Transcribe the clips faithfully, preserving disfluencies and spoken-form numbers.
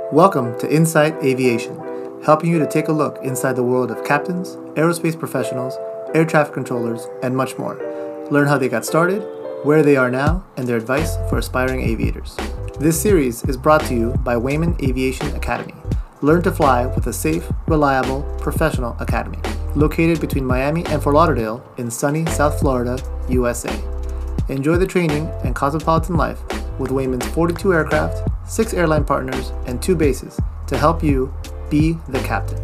Welcome to Insight Aviation, helping you to take a look inside the world of captains, aerospace professionals, air traffic controllers, and much more. Learn how they got started, where they are now, and their advice for aspiring aviators. This series is brought to you by Wayman Aviation Academy. Learn to fly with a safe, reliable, professional academy, located between Miami and Fort Lauderdale in sunny South Florida, U S A. Enjoy the training and cosmopolitan life with Wayman's forty-two aircraft, six airline partners, and two bases to help you be the captain.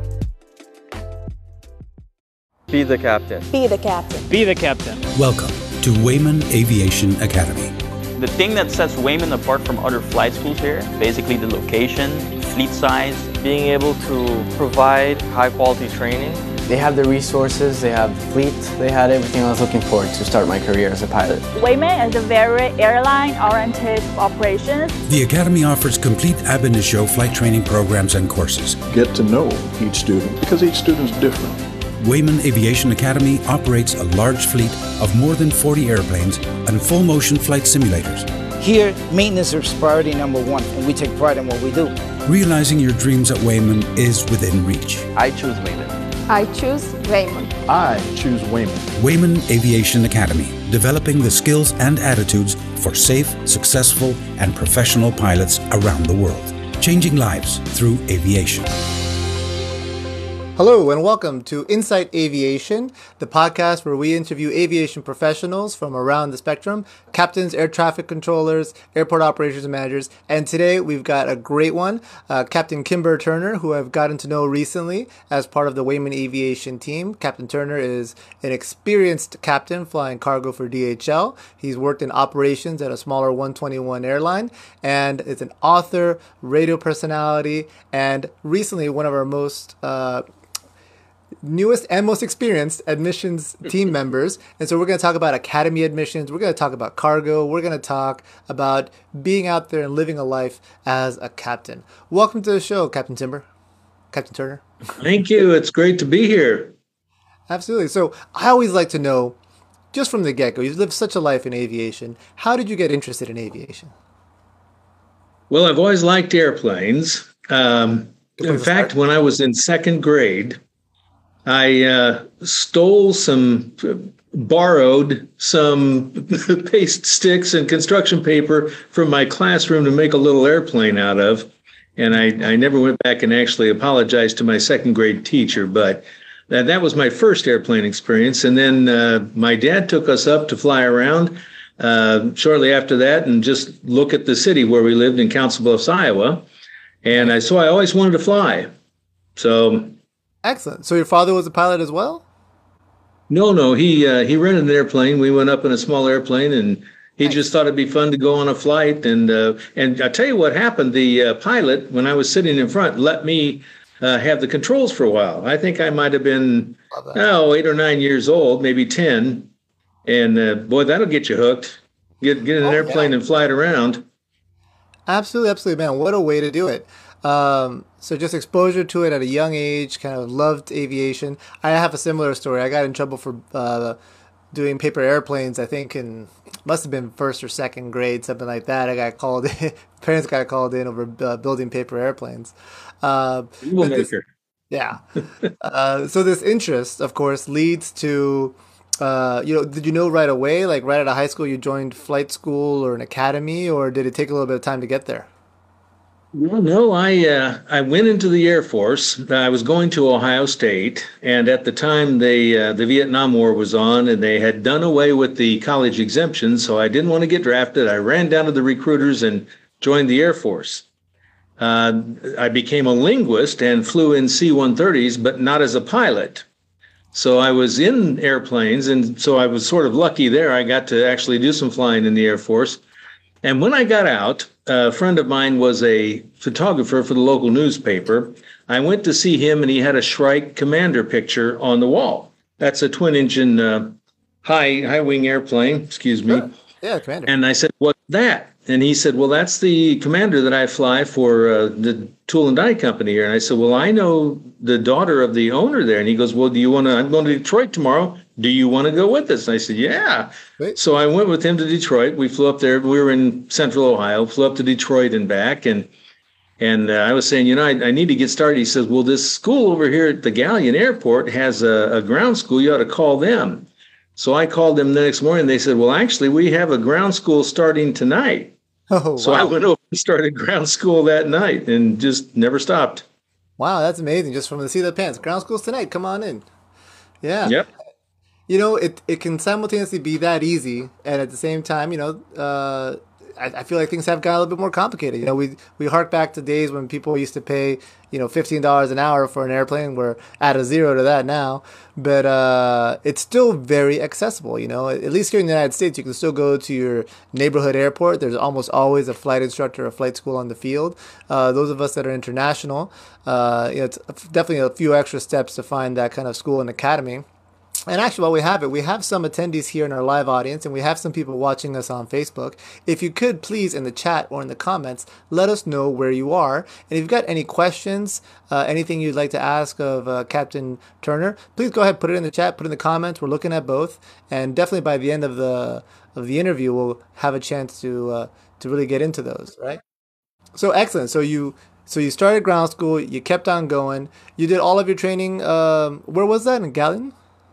Be the captain. Be the captain. Be the captain. Welcome to Wayman Aviation Academy. The thing that sets Wayman apart from other flight schools here, basically the location, fleet size, Being able to provide high quality training. They have the resources, they have the fleet, they had everything I was looking for to start my career as a pilot. Wayman is a very airline-oriented operation. The Academy offers complete ab initio flight training programs and courses. Get to know each student because each student's different. Wayman Aviation Academy operates a large fleet of more than forty airplanes and full-motion flight simulators. Here, maintenance is priority number one, and we take pride in what we do. Realizing your dreams at Wayman is within reach. I choose Wayman. I choose Wayman. I choose Wayman. Wayman Aviation Academy, developing the skills and attitudes for safe, successful, and professional pilots around the world, changing lives through aviation. Hello and welcome to Insight Aviation, the podcast where we interview aviation professionals from around the spectrum, captains, air traffic controllers, airport operations managers, and today we've got a great one, uh, Captain Kimber Turner, who I've gotten to know recently as part of the Wayman Aviation team. Captain Turner is an experienced captain flying cargo for D H L. He's worked in operations at a smaller one twenty-one airline, and is an author, radio personality, and recently one of our most uh, newest and most experienced admissions team members. And so we're going to talk about academy admissions. We're going to talk about cargo. We're going to talk about being out there and living a life as a captain. Welcome to the show, Captain Timber, Captain Turner. Thank you. It's great to be here. Absolutely. So I always like to know, just from the get-go, you've lived such a life in aviation. How did you get interested in aviation? Well, I've always liked airplanes. Um, in fact, start. When I was in second grade, I uh, stole some, borrowed some paste sticks and construction paper from my classroom to make a little airplane out of. And I, I never went back and actually apologized to my second grade teacher, but that, that was my first airplane experience. And then uh, my dad took us up to fly around uh, shortly after that and just look at the city where we lived in Council Bluffs, Iowa. And I, so I always wanted to fly. So... Excellent. So your father was a pilot as well? No, no. He uh, he rented an airplane. We went up in a small airplane, and he nice. just thought it'd be fun to go on a flight. And uh, and I'll tell you what happened. The uh, pilot, when I was sitting in front, let me uh, have the controls for a while. I think I might have been, oh, eight or nine years old, maybe ten. And uh, boy, that'll get you hooked. Get, get in an oh, airplane yeah. and fly it around. Absolutely, absolutely, man. What a way to do it. Um, so just exposure to it at a young age, kind of loved aviation. I have a similar story. I got in trouble for uh, doing paper airplanes, I think in, must have been first or second grade, something like that. I got called in, parents got called in over uh, building paper airplanes. Uh, this, yeah. uh, so this interest, of course, leads to, uh, you know, did you know right away, like right out of high school, you joined flight school or an academy, or did it take a little bit of time to get there? Well, no, I uh, I went into the Air Force. I was going to Ohio State, and at the time, they uh, the Vietnam War was on, and they had done away with the college exemption, so I didn't want to get drafted. I ran down to the recruiters and joined the Air Force. Uh, I became a linguist and flew in C one thirties, but not as a pilot. So I was in airplanes, and so I was sort of lucky there. I got to actually do some flying in the Air Force. And when I got out, a friend of mine was a photographer for the local newspaper. I went to see him, and he had a Shrike Commander picture on the wall. That's a twin-engine uh, high high wing airplane. Excuse me. Yeah, yeah, Commander. And I said, "What's that?" And he said, "Well, that's the Commander that I fly for uh, the Tool and Die Company here." And I said, "Well, I know the daughter of the owner there." And he goes, "Well, do you want to? I'm going to Detroit tomorrow. Do you want to go with us?" And I said, "Yeah." Great. So I went with him to Detroit. We flew up there. We were in Central Ohio. Flew up to Detroit and back, and And uh, I was saying, you know, I, I need to get started. He says, well, this school over here at the Galion Airport has a, a ground school. You ought to call them. So I called them the next morning. They said, well, actually, we have a ground school starting tonight. Oh, so wow. I went over and started ground school that night and just never stopped. Wow, that's amazing. Just from the seat of the pants. Ground school's tonight. Come on in. Yeah. Yep. You know, it, it can simultaneously be that easy, and at the same time, you know, uh, I, I feel like things have got a little bit more complicated. You know, we we hark back to days when people used to pay, you know, fifteen dollars an hour for an airplane. We're at a zero to that now, but uh, it's still very accessible. You know, at least here in the United States, you can still go to your neighborhood airport. There's almost always a flight instructor or flight school on the field. Uh, those of us that are international, uh, you know, it's definitely a few extra steps to find that kind of school and academy. And actually, while we have it, we have some attendees here in our live audience, and we have some people watching us on Facebook. If you could, please, in the chat or in the comments, let us know where you are. And if you've got any questions, uh, anything you'd like to ask of uh, Captain Turner, please go ahead, put it in the chat, put it in the comments. We're looking at both. And definitely by the end of the of the interview, we'll have a chance to uh, to really get into those, right? So excellent. So you so you started ground school. You kept on going. You did all of your training. Um, where was that? In Galion?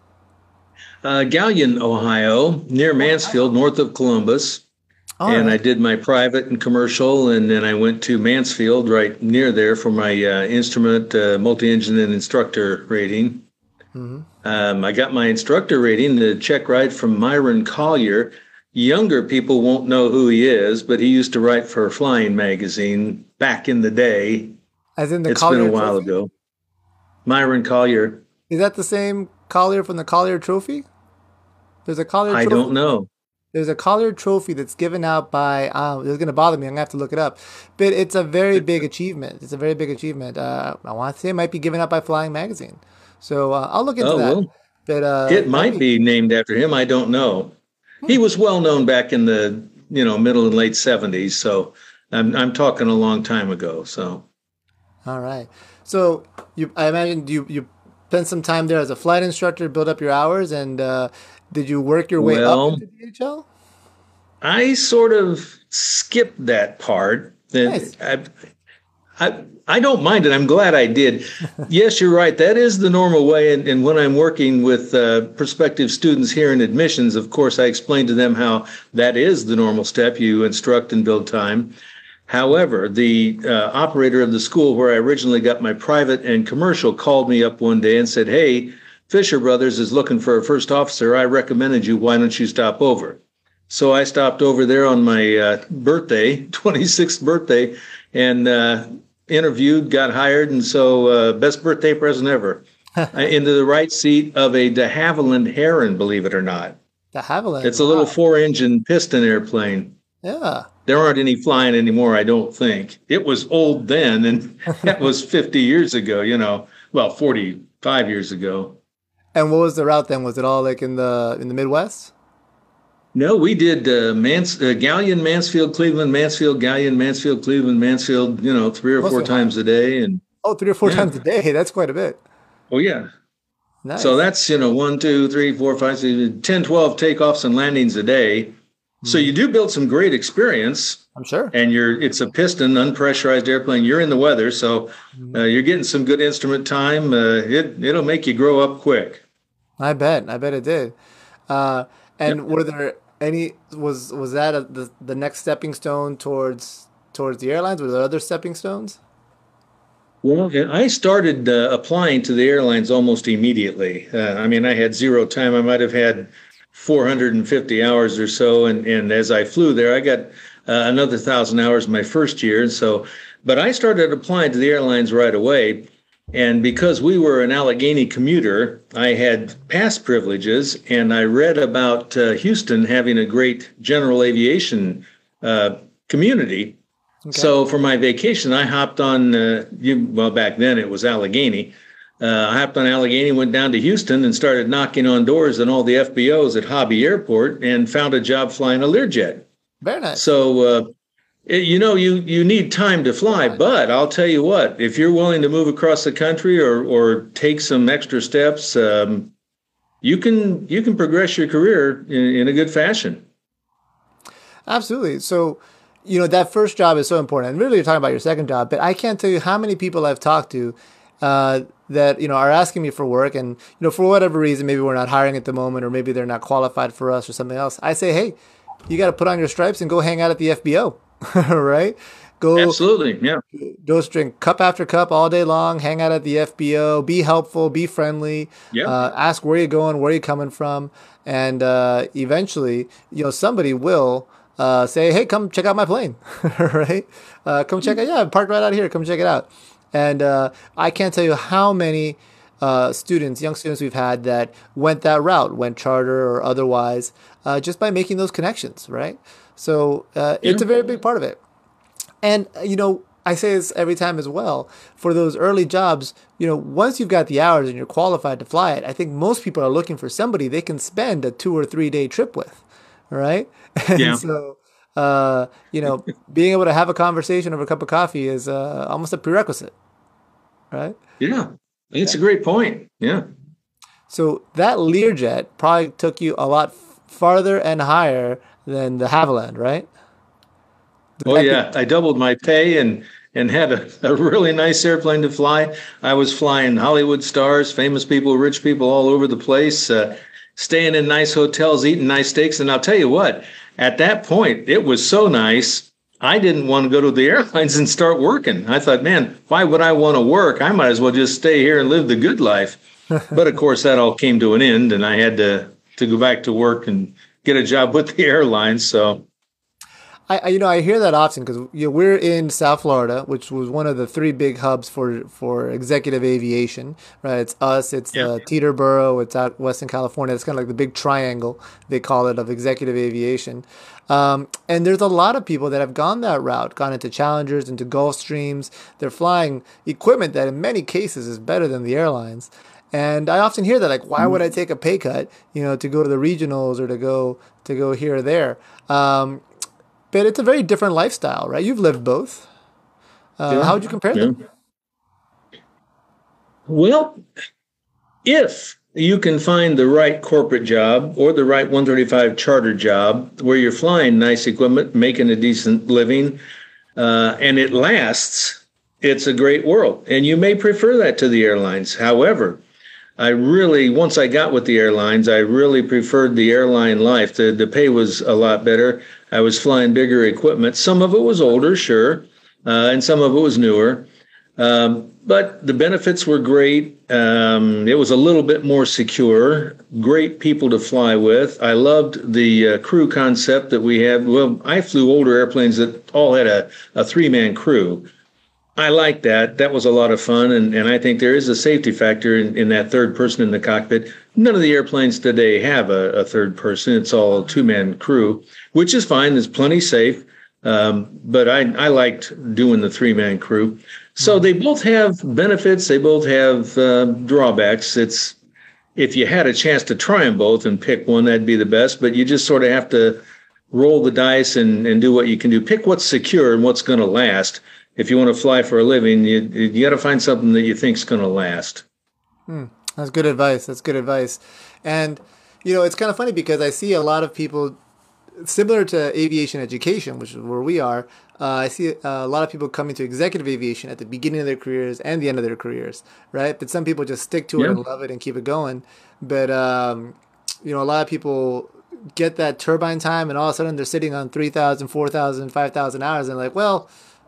Uh, Galion, Ohio, near Mansfield, north of Columbus. All and right. I did my private and commercial, and then I went to Mansfield, right near there, for my uh, instrument, uh, multi-engine, and instructor rating. Mm-hmm. Um, I got my instructor rating, the check ride from Myron Collier. Younger people won't know who he is, but he used to write for Flying Magazine back in the day. As in the It's Collier been a while Trophy? ago. Myron Collier. Is that the same Collier from the Collier Trophy? There's a Collier I Trophy. don't know. There's a Collier Trophy that's given out by, um, it's going to bother me, I'm going to have to look it up. But it's a very big achievement. It's a very big achievement. Uh, I want to say it might be given out by Flying Magazine. So uh, I'll look into Oh, that. well, But uh, it might be named after him. I don't know. He was well known back in the, you know, middle and late seventies. So I'm I'm talking a long time ago. So. All right. So you, I imagine you you spent some time there as a flight instructor, build up your hours, and uh, did you work your way Well, up into D H L? I sort of skipped that part. That Nice. I, I, I don't mind it. I'm glad I did. Yes, you're right. That is the normal way. And, and when I'm working with uh, prospective students here in admissions, of course, I explain to them how that is the normal step. You instruct and build time. However, the uh, operator of the school where I originally got my private and commercial called me up one day and said, hey, Fisher Brothers is looking for a first officer. I recommended you. Why don't you stop over? So I stopped over there on my uh, birthday, twenty-sixth birthday, and uh, interviewed, got hired. And so uh, best birthday present ever. Into the right seat of a de Havilland Heron, believe it or not. De Havilland. It's a little wow. four-engine piston airplane. Yeah. There aren't any flying anymore, I don't think. It was old then, and that was fifty years ago, you know, well, forty-five years ago. And what was the route then? Was it all like in the in the Midwest? No, we did uh, Mans- uh, Galion, Mansfield, Cleveland, Mansfield, Galion, Mansfield, Cleveland, Mansfield, you know, three or Mostly four times a day. And Oh, three or four Yeah. times a day. That's quite a bit. oh, yeah. Nice. So that's, you know, one, two, three, four, five, six, ten, twelve takeoffs and landings a day. So you do build some great experience. I'm sure. And you're it's a piston, unpressurized airplane. You're in the weather, so uh, you're getting some good instrument time. Uh, it, it'll make you grow up quick. I bet. I bet it did. Uh, and were there any? Was was that a, the the next stepping stone towards towards the airlines? Were there other stepping stones? Well, I started uh, applying to the airlines almost immediately. Uh, I mean, I had zero time. I might have had four hundred fifty hours or so, and and as I flew there, I got uh, another thousand hours my first year. So, but I started applying to the airlines right away. And because we were an Allegheny commuter, I had pass privileges, and I read about uh, Houston having a great general aviation uh, community. Okay. So for my vacation, I hopped on, uh, you, well, back then it was Allegheny. Uh, I hopped on Allegheny, went down to Houston, and started knocking on doors in all the F B Os at Hobby Airport, and found a job flying a Learjet. Very nice. So, uh, you know, you, you need time to fly, but I'll tell you what, if you're willing to move across the country or or take some extra steps, um, you can you can progress your career in, in a good fashion. Absolutely. So you know, that first job is so important. And really, you're talking about your second job, but I can't tell you how many people I've talked to uh, that, you know, are asking me for work. And, you know, for whatever reason, maybe we're not hiring at the moment, or maybe they're not qualified for us or something else. I say, hey, you got to put on your stripes and go hang out at the F B O, right? Go, Absolutely, yeah. Go drink cup after cup all day long, hang out at the F B O, be helpful, be friendly, yeah. uh, ask where you're going, where you're coming from. And uh, eventually, you know, somebody will uh, say, hey, come check out my plane, right? Uh, come check it. Yeah, I'm parked right out here. Come check it out. And uh, I can't tell you how many uh, students, young students we've had that went that route, went charter or otherwise, uh, just by making those connections, right? So uh, yeah. It's a very big part of it. And, you know, I say this every time as well, for those early jobs, you know, once you've got the hours and you're qualified to fly it, I think most people are looking for somebody they can spend a two or three day trip with, right? And yeah. so, uh, you know, being able to have a conversation over a cup of coffee is uh, almost a prerequisite, right? Yeah, it's yeah. a great point. Yeah. So that Learjet probably took you a lot f- farther and higher than the Havilland, right? Oh, yeah. I doubled my pay and and had a, a really nice airplane to fly. I was flying Hollywood stars, famous people, rich people all over the place, uh, staying in nice hotels, eating nice steaks. And I'll tell you what, at that point, it was so nice, I didn't want to go to the airlines and start working. I thought, man, why would I want to work? I might as well just stay here and live the good life. But, of course, that all came to an end, and I had to, to go back to work and get a job with the airlines, so... I, you know, I hear that often because you know, we're in South Florida, which was one of the three big hubs for, for executive aviation, right? It's us, it's yeah. uh, Teterboro, it's out Western California. It's kind of like the big triangle, they call it, of executive aviation. Um, and there's a lot of people that have gone that route, gone into Challengers, into Gulfstreams. They're flying equipment that in many cases is better than the airlines. And I often hear that, like, why would I take a pay cut, you know, to go to the regionals or to go to go here or there? Um, But it's a very different lifestyle, right? You've lived both. Uh, yeah. How would you compare yeah. them? Well, if you can find the right corporate job or the right one thirty-five charter job where you're flying nice equipment, making a decent living, uh, and it lasts, it's a great world. And you may prefer that to the airlines. However, I really, once I got with the airlines, I really preferred the airline life. The the pay was a lot better. I was flying bigger equipment. Some of it was older, sure, uh, and some of it was newer. Um, but the benefits were great. Um, it was a little bit more secure. Great people to fly with. I loved the uh, crew concept that we had. Well, I flew older airplanes that all had a, a three-man crew. I like that. That was a lot of fun, and, and I think there is a safety factor in, in that third person in the cockpit. None of the airplanes today have a, a third person. It's all two-man crew, which is fine. It's plenty safe, um, but I, I liked doing the three-man crew. So they both have benefits. They both have uh, drawbacks. It's if you had a chance to try them both and pick one, that'd be the best, but you just sort of have to roll the dice and, and do what you can do. Pick what's secure and what's going to last. If you want to fly for a living, you you got to find something that you think is going to last. Hmm. That's good advice. That's good advice. And, you know, it's kind of funny because I see a lot of people, similar to aviation education, which is where we are, uh, I see a lot of people coming to executive aviation at the beginning of their careers and the end of their careers, right? But some people just stick to yeah. it and love it and keep it going. But, um, you know, a lot of people get that turbine time and all of a sudden they're sitting on three thousand, four thousand, five thousand hours and like, well,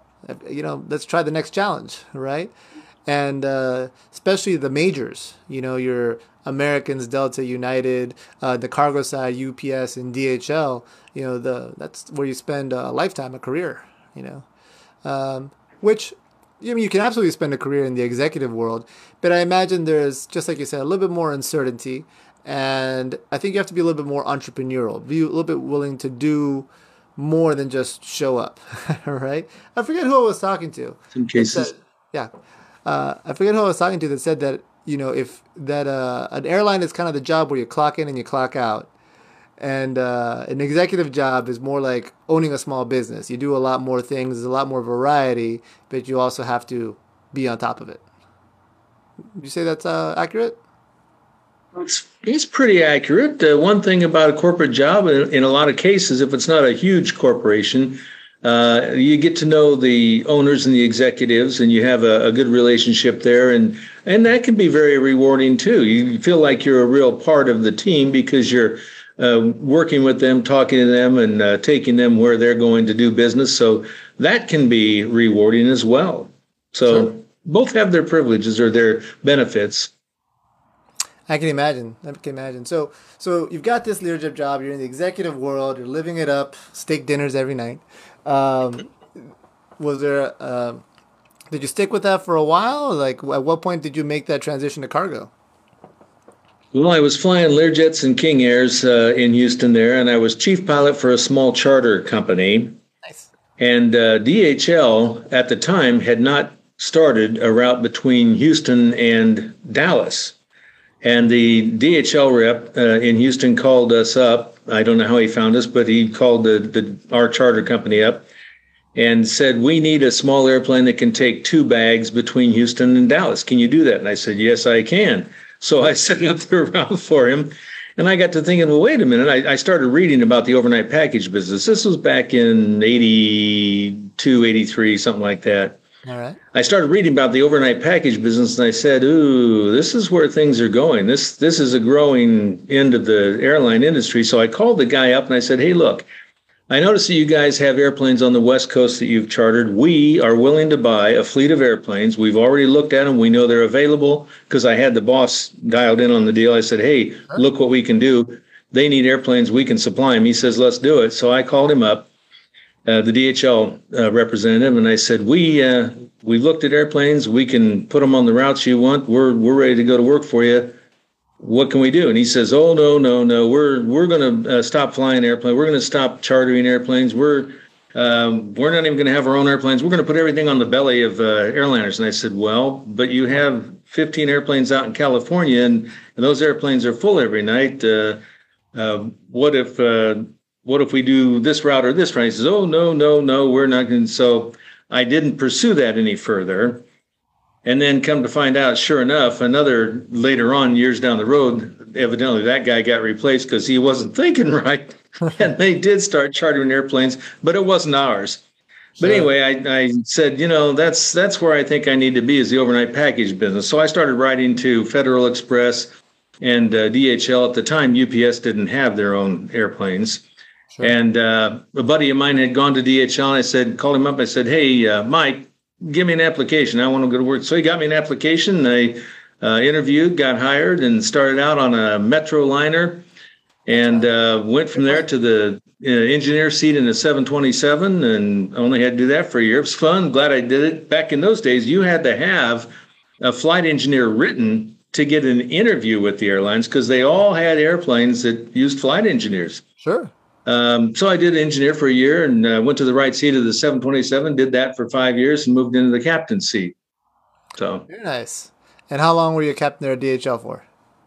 you know, let's try the next challenge, right? And uh, especially the majors, you know, your Americans, Delta, United, uh, the cargo side, U P S and D H L, you know, the that's where you spend a lifetime, a career, you know, um, which, I mean, you can absolutely spend a career in the executive world, but I imagine there's, just like you said, a little bit more uncertainty. And I think you have to be a little bit more entrepreneurial, be a little bit willing to do more than just show up, right? I forget who I was talking to. Some cases. Said, yeah. Uh, I forget who I was talking to that said that, you know, if that uh, an airline is kind of the job where you clock in and you clock out. And uh, an executive job is more like owning a small business. You do a lot more things, there's a lot more variety, but you also have to be on top of it. Would you say that's uh, accurate? It's, it's pretty accurate. Uh, one thing about a corporate job, in, in a lot of cases, if it's not a huge corporation, Uh, you get to know the owners and the executives, and you have a, a good relationship there, and and that can be very rewarding too. You feel like you're a real part of the team because you're uh, working with them, talking to them, and uh, taking them where they're going to do business. So that can be rewarding as well. So sure. Both have their privileges or their benefits. I can imagine. I can imagine. So, so you've got this leadership job. You're in the executive world. You're living it up. Steak dinners every night. Um, was there? Uh, did you stick with that for a while? Like, at what point did you make that transition to cargo? Well, I was flying Learjets and King Airs uh, in Houston there, and I was chief pilot for a small charter company. Nice. And uh, D H L at the time had not started a route between Houston and Dallas. And the D H L rep uh, in Houston called us up. I don't know how he found us, but he called the, the our charter company up and said, we need a small airplane that can take two bags between Houston and Dallas. Can you do that? And I said, yes, I can. So I set up the route for him. And I got to thinking, well, wait a minute. I, I started reading about the overnight package business. This was back in eighty-two, eighty-three, something like that. All right. I started reading about the overnight package business, and I said, ooh, this is where things are going. This this is a growing end of the airline industry. So I called the guy up and I said, hey, look, I noticed that you guys have airplanes on the West Coast that you've chartered. We are willing to buy a fleet of airplanes. We've already looked at them. We know they're available because I had the boss dialed in on the deal. I said, hey, look what we can do. They need airplanes. We can supply them. He says, let's do it. So I called him up. Uh, the D H L uh, representative, and I said, we uh, we looked at airplanes. We can put them on the routes you want. We're we're ready to go to work for you. What can we do? And he says, oh no no no, we're we're going to uh, stop flying airplanes. We're going to stop chartering airplanes. We're um, we're not even going to have our own airplanes. We're going to put everything on the belly of uh, airliners. And I said, well, but you have fifteen airplanes out in California, and, and those airplanes are full every night. Uh, uh, what if uh, What if we do this route or this route? He says, oh, no, no, no, we're not going to. So I didn't pursue that any further. And then come to find out, sure enough, another later on, years down the road, evidently that guy got replaced because he wasn't thinking right. And they did start chartering airplanes, but it wasn't ours. But sure. Anyway, I, I said, you know, that's that's where I think I need to be is the overnight package business. So I started writing to Federal Express and uh, D H L. At the time, U P S didn't have their own airplanes. Sure. And uh, a buddy of mine had gone to D H L, and I said, called him up. I said, hey, uh, Mike, give me an application. I want to go to work. So he got me an application. I uh, interviewed, got hired, and started out on a Metro liner, and uh, went from there to the uh, engineer seat in a seven twenty-seven, and only had to do that for a year. It was fun. Glad I did it. Back in those days, you had to have a flight engineer written to get an interview with the airlines because they all had airplanes that used flight engineers. Sure. Um, so I did engineer for a year and uh, went to the right seat of the seven twenty-seven, did that for five years and moved into the captain's seat. So very nice. And how long were you a captain there at D H L for?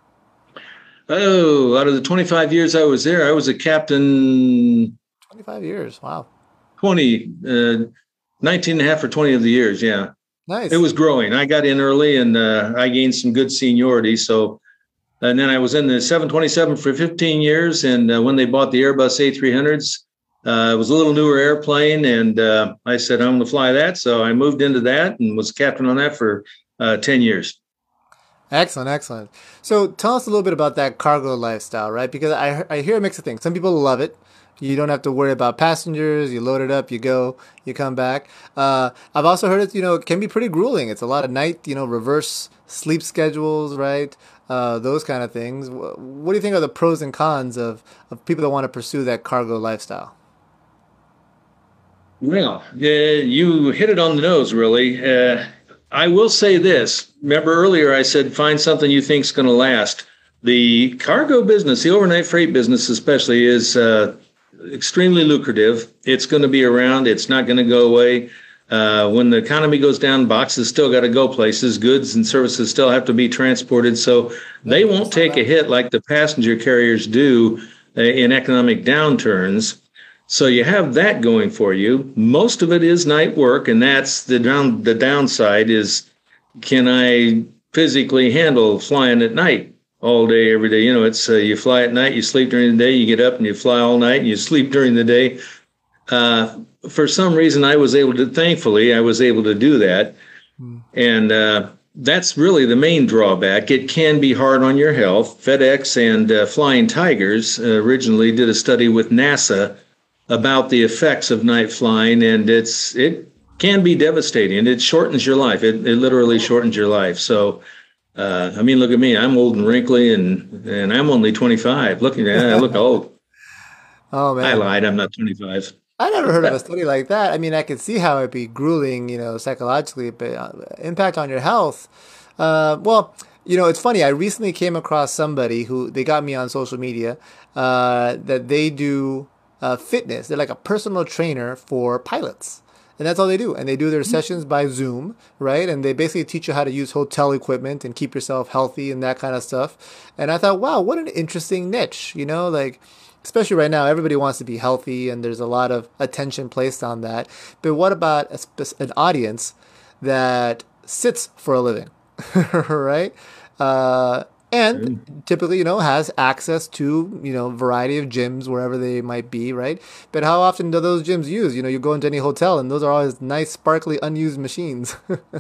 Oh, out of the twenty-five years I was there, I was a captain. twenty-five years. Wow. twenty, uh, nineteen and a half or twenty of the years. Yeah. Nice. It was growing. I got in early and uh, I gained some good seniority. So And then I was in the seven twenty-seven for fifteen years. And uh, when they bought the Airbus A three hundreds, uh, it was a little newer airplane. And uh, I said, I'm going to fly that. So I moved into that and was captain on that for uh, ten years. Excellent, excellent. So tell us a little bit about that cargo lifestyle, right? Because I, I hear a mix of things. Some people love it. You don't have to worry about passengers. You load it up, you go, you come back. Uh, I've also heard it, you know, it can be pretty grueling. It's a lot of night, you know, reverse sleep schedules, right? Uh, those kind of things. What do you think are the pros and cons of, of people that want to pursue that cargo lifestyle? Well, uh, you hit it on the nose, really. Uh, I will say this. Remember earlier I said find something you think is going to last. The cargo business, the overnight freight business especially, is uh, extremely lucrative. It's going to be around. It's not going to go away. Uh, when the economy goes down, boxes still got to go places. Goods and services still have to be transported. So they won't take a hit like the passenger carriers do uh, in economic downturns. So you have that going for you. Most of it is night work, and that's the down. The downside is, can I physically handle flying at night all day, every day? You know, it's uh, you fly at night, you sleep during the day, you get up and you fly all night and you sleep during the day. Uh, for some reason, I was able to, thankfully, I was able to do that. Mm. And uh, that's really the main drawback. It can be hard on your health. FedEx and uh, Flying Tigers uh, originally did a study with NASA about the effects of night flying, and it's it can be devastating. It shortens your life. It, it literally shortens your life. So, uh, I mean, look at me. I'm old and wrinkly, and, and I'm only twenty-five. Look at that. I look old. Oh, man. I lied. I'm not twenty-five. I never heard of a study like that. I mean, I could see how it'd be grueling, you know, psychologically, but uh, impact on your health. Uh, well, you know, it's funny. I recently came across somebody who, they got me on social media, uh, that they do uh, fitness. They're like a personal trainer for pilots. And that's all they do. And they do their sessions by Zoom, right? And they basically teach you how to use hotel equipment and keep yourself healthy and that kind of stuff. And I thought, wow, what an interesting niche, you know, like, especially right now, everybody wants to be healthy and there's a lot of attention placed on that. But what about a spe- an audience that sits for a living, right? Uh, and mm. typically, you know, has access to, you know, variety of gyms wherever they might be, right? But how often do those gyms use? You know, you go into any hotel and those are always nice, sparkly, unused machines.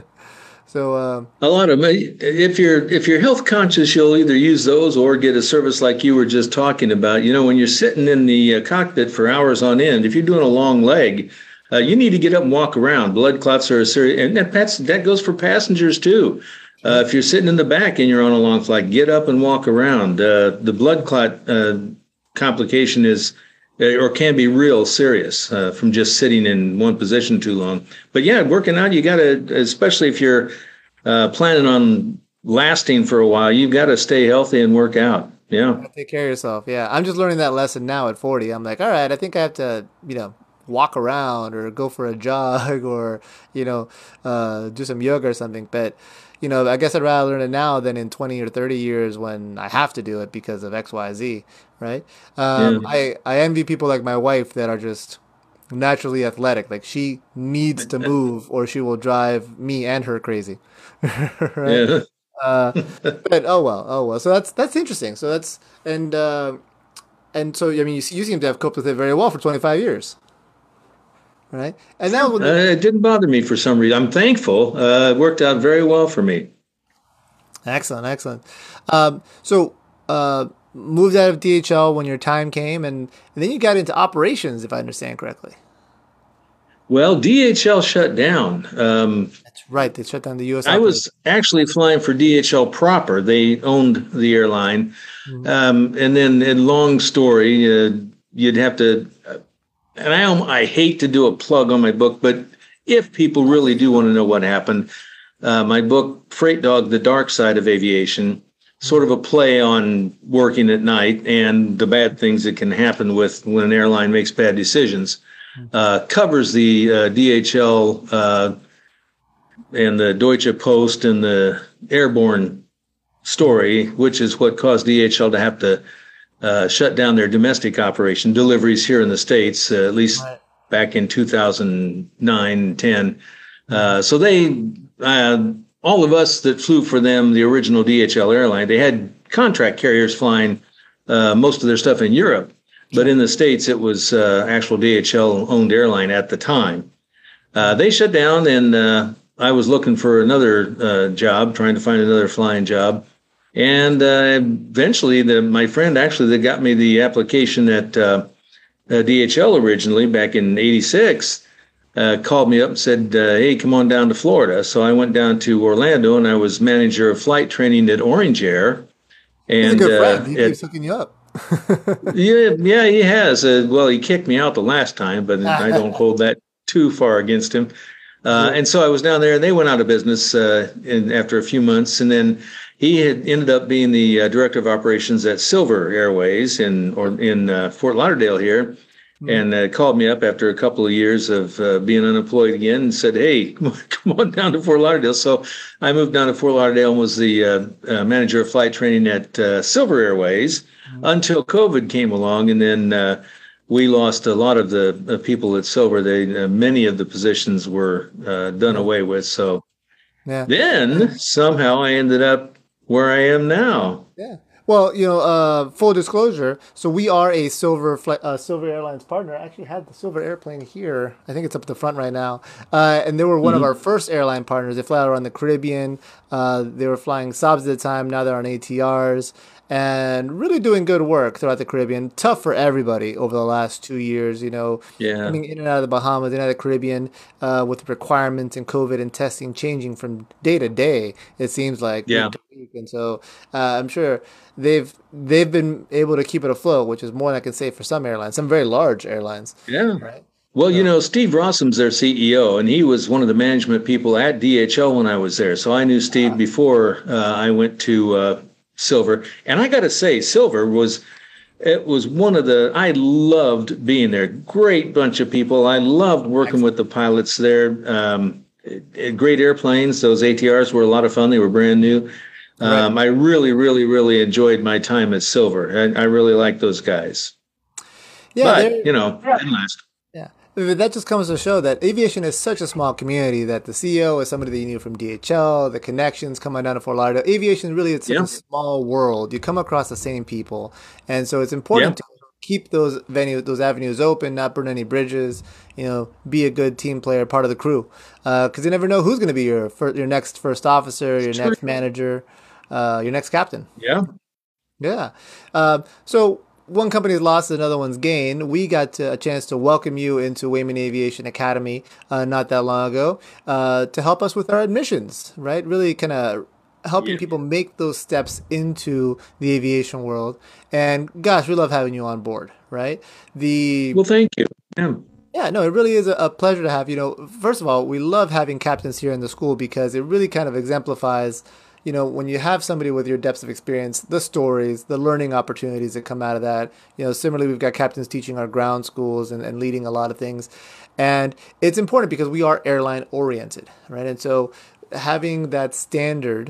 So uh, a lot of if you're if you're health conscious, you'll either use those or get a service like you were just talking about. You know, when you're sitting in the uh, cockpit for hours on end, if you're doing a long leg, uh, you need to get up and walk around. Blood clots are a serious, and that, that's that goes for passengers too. Uh, if you're sitting in the back and you're on a long flight, get up and walk around. Uh, the blood clot uh, complication is or can be real serious uh, from just sitting in one position too long. But yeah, working out, you got to, especially if you're uh, planning on lasting for a while, you've got to stay healthy and work out. Yeah. Take care of yourself. Yeah. I'm just learning that lesson now at forty. I'm like, all right, I think I have to, you know, walk around or go for a jog or, you know, uh, do some yoga or something. But, you know, I guess I'd rather learn it now than in twenty or thirty years when I have to do it because of X, Y, Z. Right. Um, yeah. I, I envy people like my wife that are just naturally athletic. Like she needs to move or she will drive me and her crazy. Right. Yeah. uh, but oh well, oh well. So that's, that's interesting. So that's, and, uh, and so, I mean, you, you seem to have coped with it very well for twenty-five years. Right. And now uh, it didn't bother me for some reason. I'm thankful. Uh, it worked out very well for me. Excellent. Excellent. Um, so, uh, moved out of D H L when your time came, and, and then you got into operations, if I understand correctly. Well, D H L shut down. Um, That's right. They shut down the U S I was actually flying for D H L proper. They owned the airline. Mm-hmm. Um, and then, in long story, uh, you'd have to, uh, and I, I hate to do a plug on my book, but if people really do want to know what happened, uh, my book, Freight Dog, The Dark Side of Aviation, sort of a play on working at night and the bad things that can happen with when an airline makes bad decisions, uh, covers the uh, D H L uh, and the Deutsche Post and the airborne story, which is what caused D H L to have to uh, shut down their domestic operation deliveries here in the States, uh, at least back in two thousand nine, ten. Uh, so they... Uh, all of us that flew for them, the original D H L airline, they had contract carriers flying uh, most of their stuff in Europe. But in the States, it was uh, actual D H L-owned airline at the time. Uh, they shut down, and uh, I was looking for another uh, job, trying to find another flying job. And uh, eventually, the, my friend actually that got me the application at uh, uh, D H L originally back in eighty-six, Uh, called me up and said, uh, hey, come on down to Florida. So I went down to Orlando, and I was manager of flight training at Orange Air. And, He's a good friend. Uh, he it, keeps hooking you up. yeah, yeah, he has. Uh, well, he kicked me out the last time, but I don't hold that too far against him. Uh, and so I was down there, and they went out of business uh, in, after a few months. And then he had ended up being the uh, director of operations at Silver Airways in, or in uh, Fort Lauderdale here. And uh, called me up after a couple of years of uh, being unemployed again and said, hey, come on, come on down to Fort Lauderdale. So I moved down to Fort Lauderdale and was the uh, uh, manager of flight training at uh, Silver Airways mm-hmm. until COVID came along. And then uh, we lost a lot of the uh, people at Silver. They, uh, many of the positions were uh, done away with. So yeah. then somehow I ended up where I am now. Yeah. Well, you know, uh, full disclosure. So we are a Silver Fli- uh, Silver Airlines partner. I actually had the Silver airplane here. I think it's up at the front right now. Uh, and they were one mm-hmm. of our first airline partners. They fly out around the Caribbean. Uh, they were flying Saabs at the time. Now they're on A T Rs. And really doing good work throughout the Caribbean. Tough for everybody over the last two years, you know, yeah. coming in and out of the Bahamas, in and out of the Caribbean, uh, with requirements and COVID and testing changing from day to day, it seems like. Yeah. Week to week. And so uh, I'm sure they've they've been able to keep it afloat, which is more than I can say for some airlines, some very large airlines. Yeah. Right? Well, you know, Steve Rossum's their C E O, and he was one of the management people at D H L when I was there. So I knew Steve wow. before uh, I went to uh, Silver. And I got to say, Silver was, it was one of the, I loved being there. Great bunch of people. I loved working with the pilots there. Um, great airplanes. Those A T Rs were a lot of fun. They were brand new. Um, right. I really, really, really enjoyed my time at Silver. I, I really liked those guys. Yeah, but, you know, yeah. didn't last. That just comes to show that aviation is such a small community that the C E O is somebody that you knew from D H L, the connections coming down to Fort Lauderdale. Aviation really is such yeah. a small world. You come across the same people. And so it's important yeah. to keep those venues, those avenues open, not burn any bridges, you know, be a good team player, part of the crew. Because uh, you never know who's going to be your first, your next first officer, your next manager, uh, your next captain. Yeah. Yeah. Uh, so one company's loss, another one's gain. We got to, a chance to welcome you into Wayman Aviation Academy uh, not that long ago uh, to help us with our admissions, right? Really kind of helping yeah. people make those steps into the aviation world. And gosh, we love having you on board, right? The Well, thank you. Yeah. Yeah, no, it really is a, a pleasure to have, you know, first of all, we love having captains here in the school because it really kind of exemplifies, you know, when you have somebody with your depths of experience, the stories, the learning opportunities that come out of that. You know, similarly, we've got captains teaching our ground schools and, and leading a lot of things. And it's important because we are airline oriented, right? And so having that standard,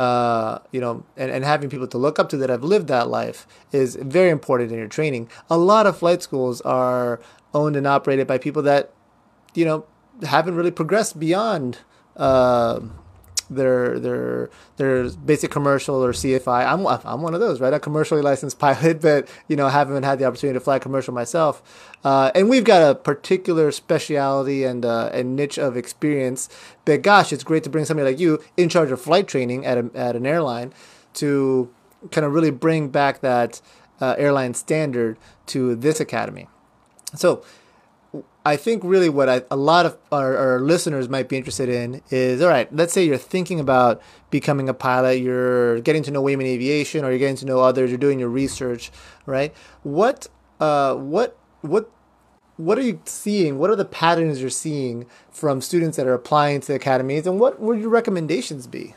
uh, you know, and, and having people to look up to that have lived that life is very important in your training. A lot of flight schools are owned and operated by people that, you know, haven't really progressed beyond uh their their their basic commercial or C F I. I'm I'm one of those, right? A commercially licensed pilot, but you know, haven't had the opportunity to fly commercial myself. Uh, and we've got a particular speciality and uh, and niche of experience. But gosh, it's great to bring somebody like you in charge of flight training at a, at an airline to kind of really bring back that uh, airline standard to this academy. So I think really what I, a lot of our, our listeners might be interested in is, all right, let's say you're thinking about becoming a pilot, you're getting to know Wayman Aviation, or you're getting to know others, you're doing your research, right? What, uh, what, what, what are you seeing? What are the patterns you're seeing from students that are applying to academies, and what would your recommendations be?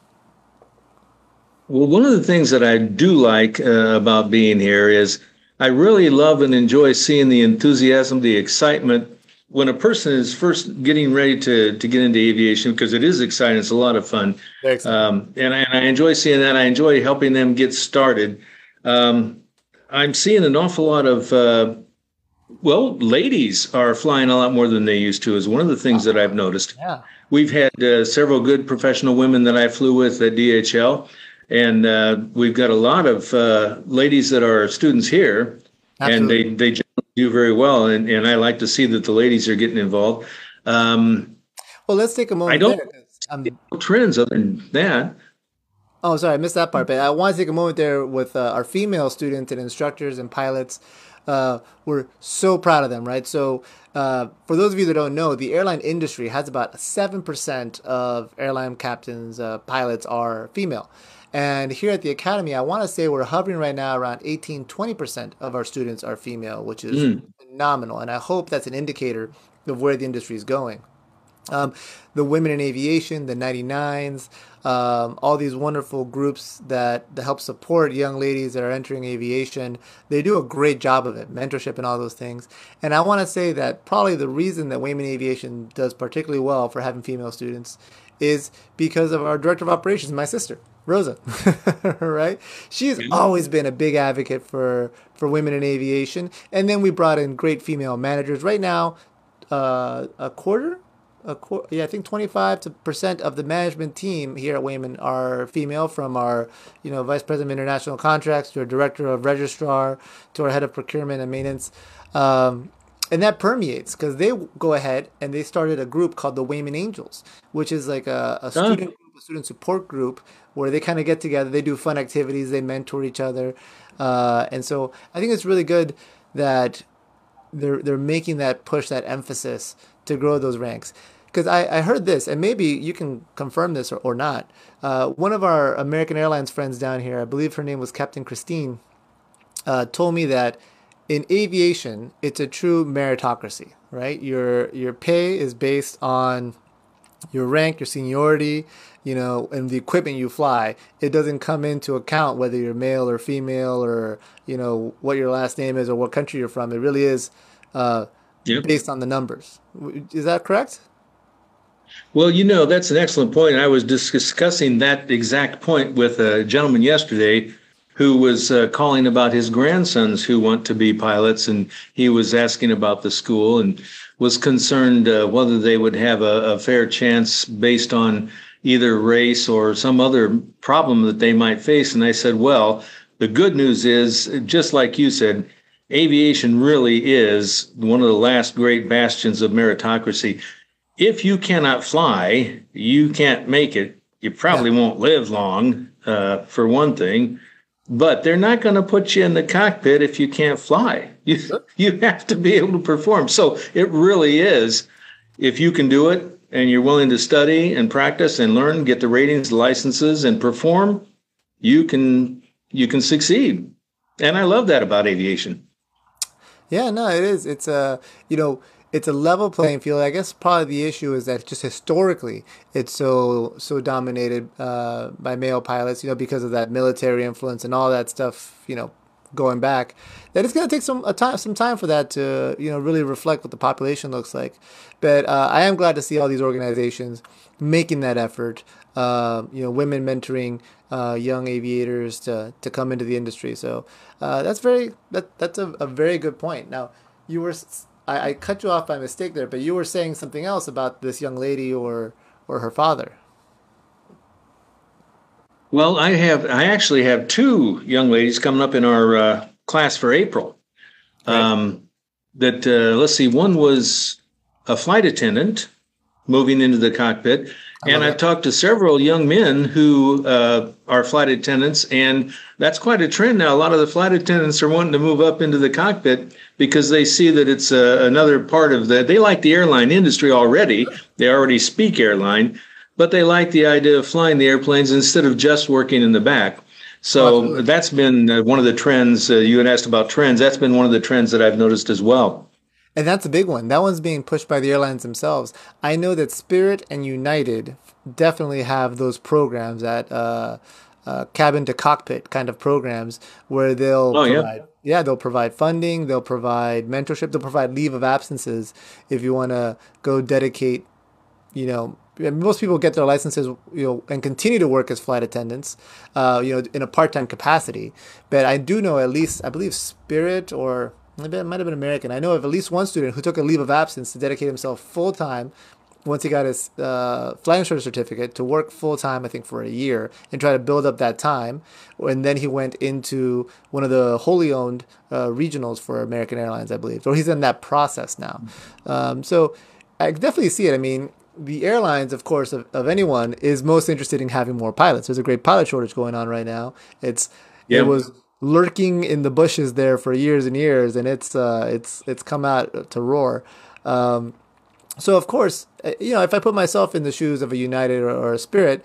Well, one of the things that I do like uh, about being here is I really love and enjoy seeing the enthusiasm, the excitement when a person is first getting ready to, to get into aviation, because it is exciting. It's a lot of fun. Um, and, I, and I enjoy seeing that. I enjoy helping them get started. Um, I'm seeing an awful lot of, uh, well, ladies are flying a lot more than they used to, is one of the things that I've noticed. Yeah. We've had uh, several good professional women that I flew with at D H L. And uh, we've got a lot of uh, ladies that are students here, Absolutely. and they, they do very well. And, and I like to see that the ladies are getting involved. Um, well, let's take a moment. I don't there, no trends other than that. Oh, sorry, I missed that part. But I want to take a moment there with uh, our female students and instructors and pilots. Uh, we're so proud of them, right? So uh, for those of you that don't know, the airline industry has about seven percent of airline captains, uh, pilots are female. And here at the Academy, I want to say we're hovering right now around eighteen, twenty percent of our students are female, which is mm. phenomenal. And I hope that's an indicator of where the industry is going. Um, the Women in Aviation, the ninety-nines, um, all these wonderful groups that, that help support young ladies that are entering aviation, they do a great job of it, mentorship and all those things. And I want to say that probably the reason that Wayman Aviation does particularly well for having female students is because of our director of operations, my sister, Rosa, right? She's always been a big advocate for, for women in aviation. And then we brought in great female managers. Right now, uh, a quarter a qu- yeah, I think twenty-five percent of the management team here at Wayman are female, from our, you know, vice president of international contracts to our director of registrar to our head of procurement and maintenance. Um, and that permeates because they go ahead and they started a group called the Wayman Angels, which is like a, a student group, a student support group where they kind of get together, they do fun activities, they mentor each other. Uh, and so I think it's really good that they're they're making that push, that emphasis to grow those ranks. Because I, I heard this, and maybe you can confirm this or, or not. Uh, one of our American Airlines friends down here, I believe her name was Captain Christine, uh, told me that in aviation, it's a true meritocracy, right? Your your pay is based on your rank, your seniority, you know, and the equipment you fly. It doesn't come into account whether you're male or female or, you know, what your last name is or what country you're from. It really is uh, yep. based on the numbers. Is that correct? Well, you know, that's an excellent point. I was discussing that exact point with a gentleman yesterday who was uh, calling about his grandsons who want to be pilots, and he was asking about the school and was concerned uh, whether they would have a, a fair chance based on either race or some other problem that they might face. And I said, well, the good news is, just like you said, aviation really is one of the last great bastions of meritocracy. If you cannot fly, you can't make it. You probably yeah. won't live long, uh, for one thing. But they're not going to put you in the cockpit if you can't fly. You, you have to be able to perform. So it really is, if you can do it and you're willing to study and practice and learn, get the ratings, licenses, and perform, you can you can succeed. And I love that about aviation. Yeah, no, it is. It's a, you know, it's a level playing field. I guess probably the issue is that just historically it's so so dominated uh, by male pilots, you know, because of that military influence and all that stuff, you know, going back, that it's going to take some a time some time for that to, you know, really reflect what the population looks like. But uh, I am glad to see all these organizations making that effort. Uh, you know, women mentoring uh, young aviators to to come into the industry. So uh, that's very that that's a, a very good point. Now, you were. I, I cut you off by mistake there, but you were saying something else about this young lady or or her father. Well, I have I actually have two young ladies coming up in our uh, class for April. Right. Um, that uh, let's see, one was a flight attendant moving into the cockpit, and I've talked to several young men who uh, are flight attendants, and that's quite a trend now. A lot of the flight attendants are wanting to move up into the cockpit because they see that it's uh, another part of the, they like the airline industry already. They already speak airline, but they like the idea of flying the airplanes instead of just working in the back. So Absolutely. That's been uh, one of the trends. Uh, you had asked about trends. That's been one of the trends that I've noticed as well. And that's a big one. That one's being pushed by the airlines themselves. I know that Spirit and United definitely have those programs at uh, uh, cabin to cockpit kind of programs where they'll oh, provide, yeah. yeah, they'll provide funding, they'll provide mentorship, they'll provide leave of absences if you want to go dedicate, you know, most people get their licenses, you know, and continue to work as flight attendants, uh, you know, in a part-time capacity. But I do know at least, I believe Spirit or it might have been American. I know of at least one student who took a leave of absence to dedicate himself full-time once he got his uh, flight instructor certificate to work full-time, I think, for a year and try to build up that time. And then he went into one of the wholly owned uh, regionals for American Airlines, I believe. Or he's in that process now. Um, so I definitely see it. I mean, the airlines, of course, of, of anyone, is most interested in having more pilots. There's a great pilot shortage going on right now. It's yeah. It was lurking in the bushes there for years and years, and it's uh, it's it's come out to roar. Um, so of course, you know, if I put myself in the shoes of a United or, or a Spirit,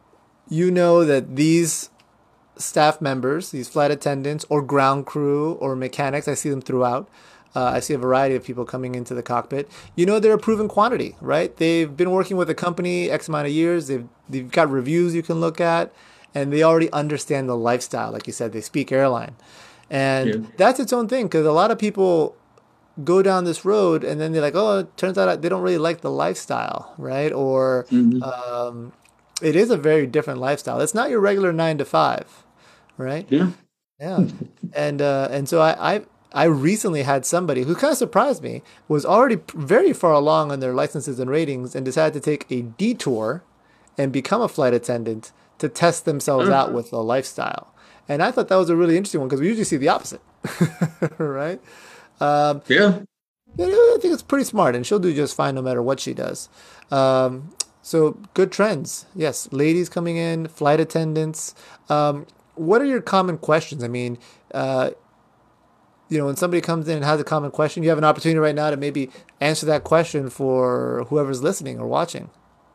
you know that these staff members, these flight attendants or ground crew or mechanics, I see them throughout. Uh, I see a variety of people coming into the cockpit. You know, they're a proven quantity, right? They've been working with a company X amount of years. They've they've got reviews you can look at. And they already understand the lifestyle. Like you said, they speak airline. And yeah. that's its own thing, because a lot of people go down this road and then they're like, oh, it turns out they don't really like the lifestyle, right? Or mm-hmm. um, it is a very different lifestyle. It's not your regular nine to five, right? Yeah. Yeah. and uh, and so I, I I recently had somebody who kind of surprised me, was already very far along on their licenses and ratings and decided to take a detour and become a flight attendant to test themselves out with a lifestyle. And I thought that was a really interesting one because we usually see the opposite, right? Um, yeah. I think it's pretty smart, and she'll do just fine no matter what she does. Um, so good trends. Yes, ladies coming in, flight attendants. Um, what are your common questions? I mean, uh, you know, when somebody comes in and has a common question, you have an opportunity right now to maybe answer that question for whoever's listening or watching.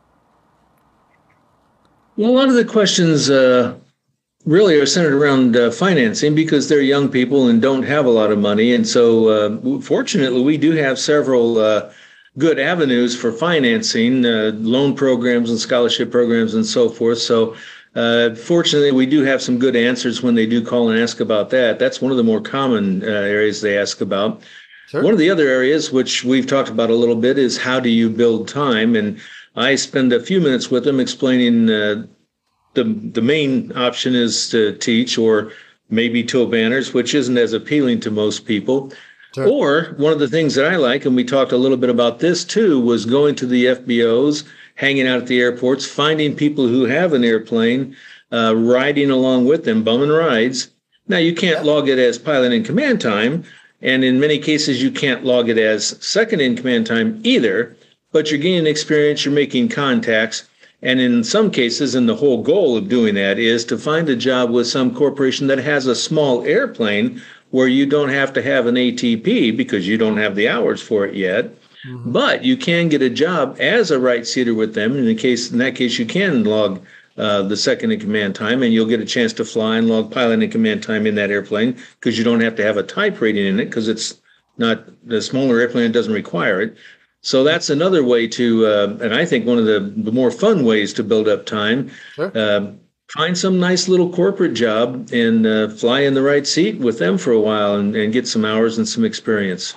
Well, a lot of the questions uh, really are centered around uh, financing because they're young people and don't have a lot of money. And so, uh, fortunately, we do have several uh, good avenues for financing, uh, loan programs and scholarship programs and so forth. So, uh, fortunately, we do have some good answers when they do call and ask about that. That's one of the more common uh, areas they ask about. Sure. One of the other areas, which we've talked about a little bit, is how do you build time? And I spend a few minutes with them explaining uh, the the main option is to teach or maybe tow banners, which isn't as appealing to most people. Sure. Or one of the things that I like, and we talked a little bit about this too, was going to the F B Os, hanging out at the airports, finding people who have an airplane, uh, riding along with them, bumming rides. Now, you can't log it as pilot in command time, and in many cases, you can't log it as second in command time either, but you're gaining experience, you're making contacts, and in some cases, and the whole goal of doing that is to find a job with some corporation that has a small airplane where you don't have to have an A T P because you don't have the hours for it yet. Mm-hmm. But you can get a job as a right-seater with them. In the case, in that case, you can log uh, the second in command time, and you'll get a chance to fly and log pilot in command time in that airplane because you don't have to have a type rating in it because it's not the smaller airplane. It doesn't require it. So that's another way to, uh, and I think one of the, the more fun ways to build up time. Sure. Uh, find some nice little corporate job and uh, fly in the right seat with them for a while and, and get some hours and some experience.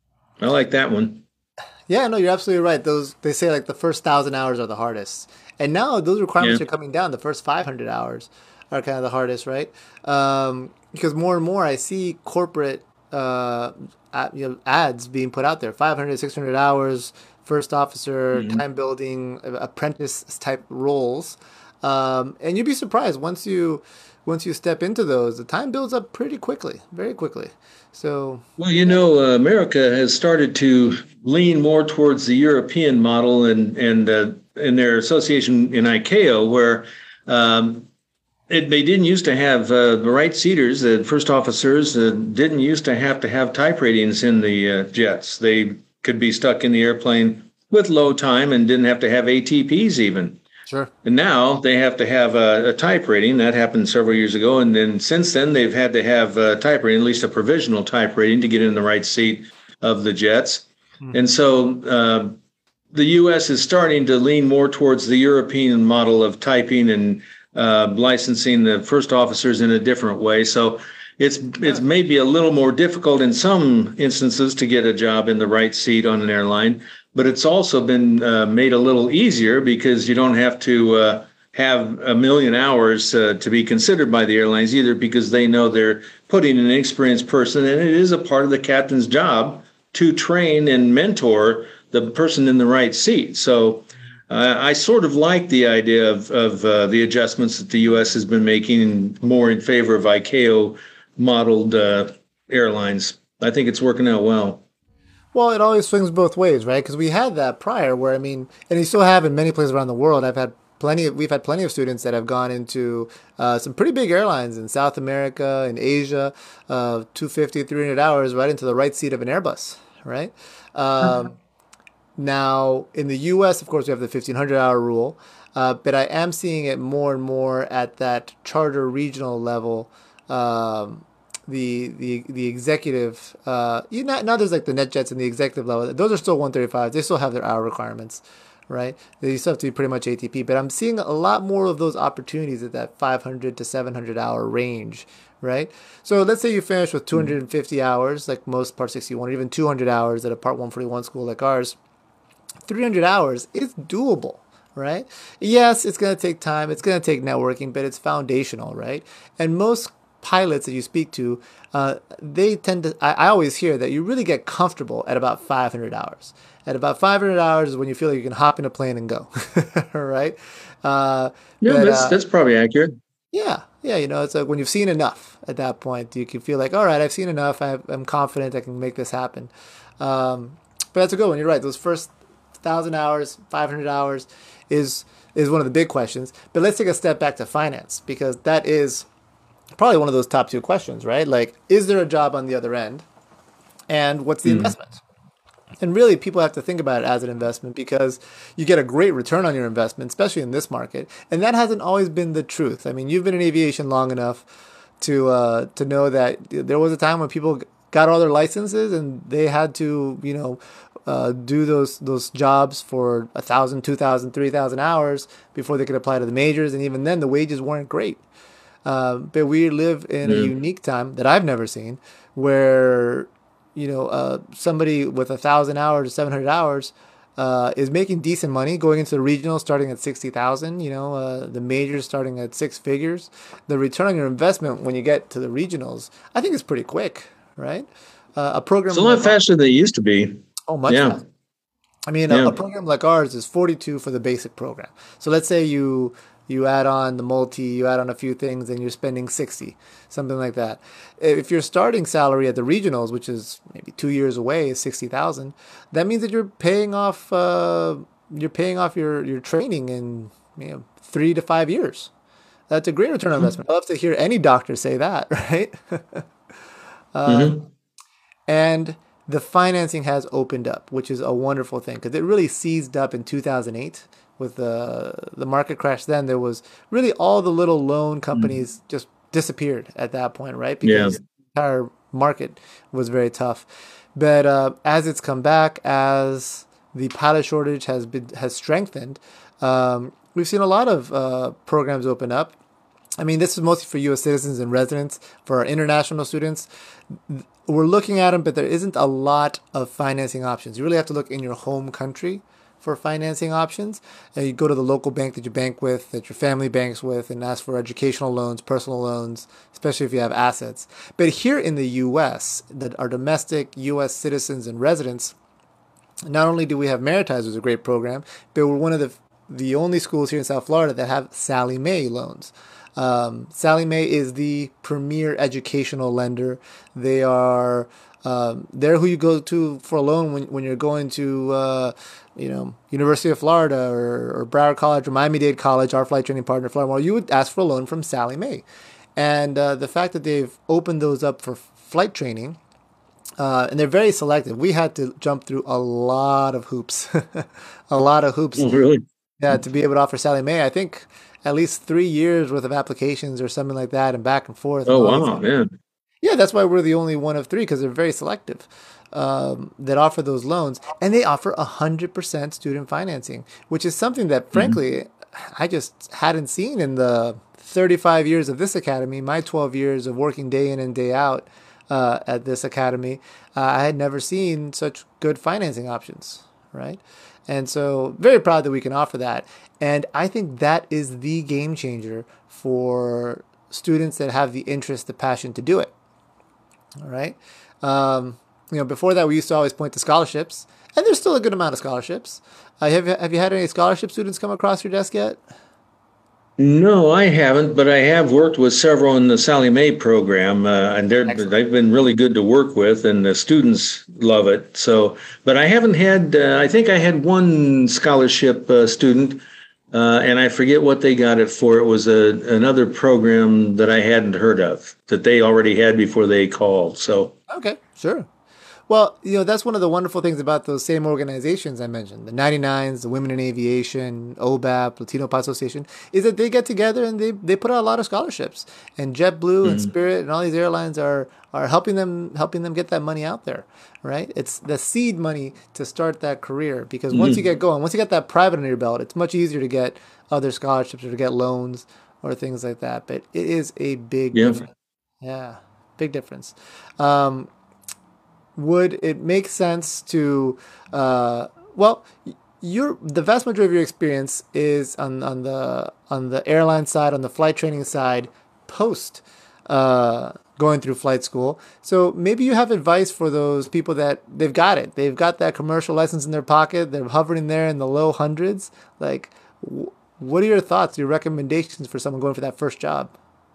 I like that one. Yeah, no, you're absolutely right. Those, they say like the first thousand hours are the hardest. And now those requirements yeah. are coming down. The first five hundred hours are kind of the hardest, right? Um, because more and more I see corporate uh, ad, you know, ads being put out there. five hundred, six hundred hours, first officer, mm-hmm. time building, apprentice type roles. Um, and you'd be surprised once you once you step into those, the time builds up pretty quickly, very quickly. So, well, you know, uh, America has started to lean more towards the European model and and uh, in their association in I C A O, where um, it, they didn't used to have uh, the right seaters, the first officers uh, didn't used to have to have type ratings in the uh, jets. They could be stuck in the airplane with low time and didn't have to have A T Ps even. Sure. And now they have to have a, a type rating. That happened several years ago. And then since then, they've had to have a type rating, at least a provisional type rating to get in the right seat of the jets. Mm-hmm. And so uh, the U S is starting to lean more towards the European model of typing and uh, licensing the first officers in a different way. So it's it's maybe a little more difficult in some instances to get a job in the right seat on an airline. But it's also been uh, made a little easier because you don't have to uh, have a million hours uh, to be considered by the airlines either, because they know they're putting an experienced person, and it is a part of the captain's job to train and mentor the person in the right seat. So uh, I sort of like the idea of, of uh, the adjustments that the U S has been making more in favor of I C A O modeled uh, airlines. I think it's working out well. Well, it always swings both ways, right? Because we had that prior where, I mean, and you still have in many places around the world. I've had plenty of, we've had plenty of students that have gone into uh, some pretty big airlines in South America and Asia, uh, two hundred fifty, three hundred hours right into the right seat of an Airbus, right? Um, uh-huh. Now, in the U S, of course, we have the fifteen hundred hour rule, uh, but I am seeing it more and more at that charter regional level. Um, the the the executive uh you know, now there's like the NetJets and the executive level. Those are still one thirty-five. They still have their hour requirements, right? They still have to be pretty much A T P, but I'm seeing a lot more of those opportunities at that five hundred to seven hundred hour range, right? So let's say you finish with two hundred fifty mm-hmm. hours, like most Part sixty-one, or even two hundred hours at a Part one forty-one school like ours. three hundred hours is doable, right? Yes, it's going to take time. It's going to take networking, but it's foundational, right? And most pilots that you speak to, uh, they tend to, I, I always hear that you really get comfortable at about five hundred hours. At about five hundred hours is when you feel like you can hop in a plane and go, right? Uh, yeah, but, that's uh, that's probably accurate. Yeah, yeah, you know, it's like when you've seen enough at that point, you can feel like, all right, I've seen enough. I have, I'm confident I can make this happen. Um, but that's a good one. You're right. Those first thousand hours, five hundred hours, is is one of the big questions. But let's take a step back to finance, because that is probably one of those top two questions, right? Like, is there a job on the other end, and what's the mm. investment? And really, people have to think about it as an investment, because you get a great return on your investment, especially in this market. And that hasn't always been the truth. I mean, you've been in aviation long enough to uh, to know that there was a time when people got all their licenses and they had to, you know, uh, do those those jobs for a thousand, two thousand, three thousand hours before they could apply to the majors. And even then, the wages weren't great. Uh, but we live in mm. a unique time that I've never seen, where you know, uh, somebody with a thousand hours, seven hundred hours, uh, is making decent money going into the regional, starting at sixty thousand. You know, uh, the majors starting at six figures. The return on your investment when you get to the regionals, I think, is pretty quick, right? Uh, a program it's a lot like faster than it used to be. Oh, much yeah. faster. I mean, yeah. a, a program like ours is forty-two for the basic program. So let's say you you add on the multi, you add on a few things, and you're spending sixty, something like that. If your starting salary at the regionals, which is maybe two years away, is sixty thousand, that means that you're paying off uh, you're paying off your, your training in you know, three to five years. That's a great return on investment. I love to hear any doctor say that, right? um, mm-hmm. And the financing has opened up, which is a wonderful thing, because it really seized up in two thousand eight. With the the market crash, then there was really all the little loan companies mm. just disappeared at that point, right? Because yeah. the entire market was very tough. But uh, as it's come back, as the pilot shortage has been has strengthened, um, we've seen a lot of uh, programs open up. I mean, this is mostly for U S citizens and residents. For our international students, we're looking at them, but there isn't a lot of financing options. You really have to look in your home country for financing options. And you go to the local bank that you bank with, that your family banks with, and ask for educational loans, personal loans, especially if you have assets. But here in the U S, that our domestic U S citizens and residents, not only do we have Meritize, which is a great program, but we're one of the the only schools here in South Florida that have Sallie Mae loans. Um, Sallie Mae is the premier educational lender. They are um, they're who you go to for a loan when when you're going to uh, you know University of Florida or, or Broward College or Miami-Dade College, our flight training partner, Florida. Well, you would ask for a loan from Sallie Mae, and uh, the fact that they've opened those up for flight training. Uh, and they're very selective. We had to jump through a lot of hoops, a lot of hoops. Oh, really? Yeah, to be able to offer Sallie Mae. I think at least three years worth of applications or something like that, and back and forth. Oh, wow, man. Yeah, that's why we're the only one of three, because they're very selective um, that offer those loans. And they offer one hundred percent student financing, which is something that, frankly, mm-hmm. I just hadn't seen in the thirty-five years of this academy, my twelve years of working day in and day out uh, at this academy. Uh, I had never seen such good financing options, right? And so very proud that we can offer that. And I think that is the game changer for students that have the interest, the passion to do it. All right. Um, you know, before that, we used to always point to scholarships, and there's still a good amount of scholarships. Uh, have, you, have you had any scholarship students come across your desk yet? No, I haven't, but I have worked with several in the Sallie Mae program, uh, and they're, they've been really good to work with, and the students love it. So, but I haven't had, uh, I think I had one scholarship uh, student, uh, and I forget what they got it for. It was a, another program that I hadn't heard of, that they already had before they called. So, okay, sure. Well, you know, that's one of the wonderful things about those same organizations I mentioned, the ninety-nines, the Women in Aviation, O B A P, Latino Pilot Association, is that they get together and they, they put out a lot of scholarships. And JetBlue mm-hmm. and Spirit and all these airlines are are helping them helping them get that money out there, right? It's the seed money to start that career, because mm-hmm. once you get going, once you get that private under your belt, it's much easier to get other scholarships or to get loans or things like that. But it is a big yeah. difference. Yeah, big difference. Um, Would it make sense to, uh, well, your the vast majority of your experience is on, on the on the airline side, on the flight training side, post uh, going through flight school. So maybe you have advice for those people that they've got it. They've got that commercial license in their pocket. They're hovering there in the low hundreds. Like, w- what are your thoughts, your recommendations for someone going for that first job?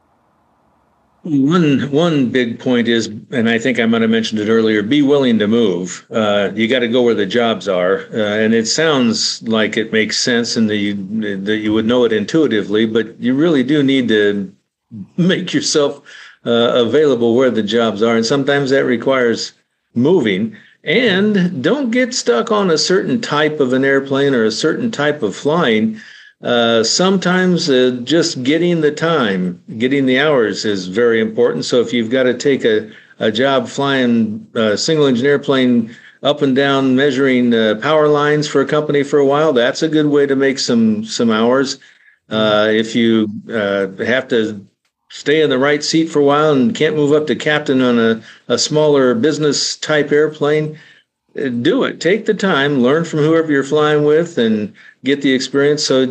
One one big point is, and I think I might have mentioned it earlier, be willing to move. Uh, you got to go where the jobs are, uh, and it sounds like it makes sense and that you that you would know it intuitively, but you really do need to make yourself uh, available where the jobs are, and sometimes that requires moving. And don't get stuck on a certain type of an airplane or a certain type of flying. Uh, sometimes uh, just getting the time, getting the hours is very important. So if you've got to take a, a job flying a single engine airplane up and down, measuring uh, power lines for a company for a while, that's a good way to make some some hours. Uh, if you uh, have to stay in the right seat for a while and can't move up to captain on a, a smaller business type airplane, do it. Take the time, learn from whoever you're flying with, and get the experience. So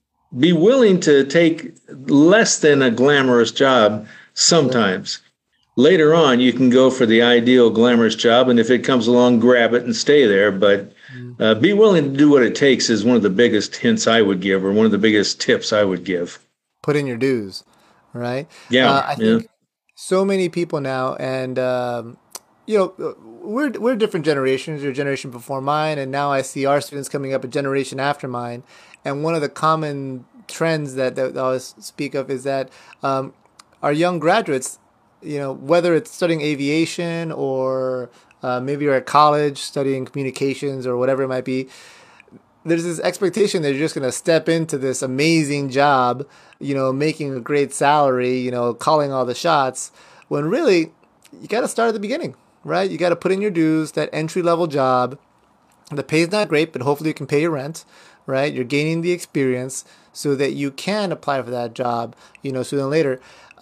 be willing to take less than a glamorous job sometimes. Later on, you can go for the ideal glamorous job, and if it comes along, grab it and stay there. But uh, be willing to do what it takes is one of the biggest hints I would give, or one of the biggest tips I would give. Put in your dues, right? Yeah. Uh, I think yeah. so many people now, and um, you know, we're we're different generations. Your generation before mine, and now I see our students coming up a generation after mine. And one of the common trends that, that I always speak of is that um, our young graduates, you know, whether it's studying aviation or uh, maybe you're at college studying communications or whatever it might be, there's this expectation that you're just going to step into this amazing job, you know, making a great salary, you know, calling all the shots, when really you got to start at the beginning. Right? You got to put in your dues, that entry-level job. The pay's not great, but hopefully you can pay your rent, right? You're gaining the experience so that you can apply for that job, you know, sooner than later.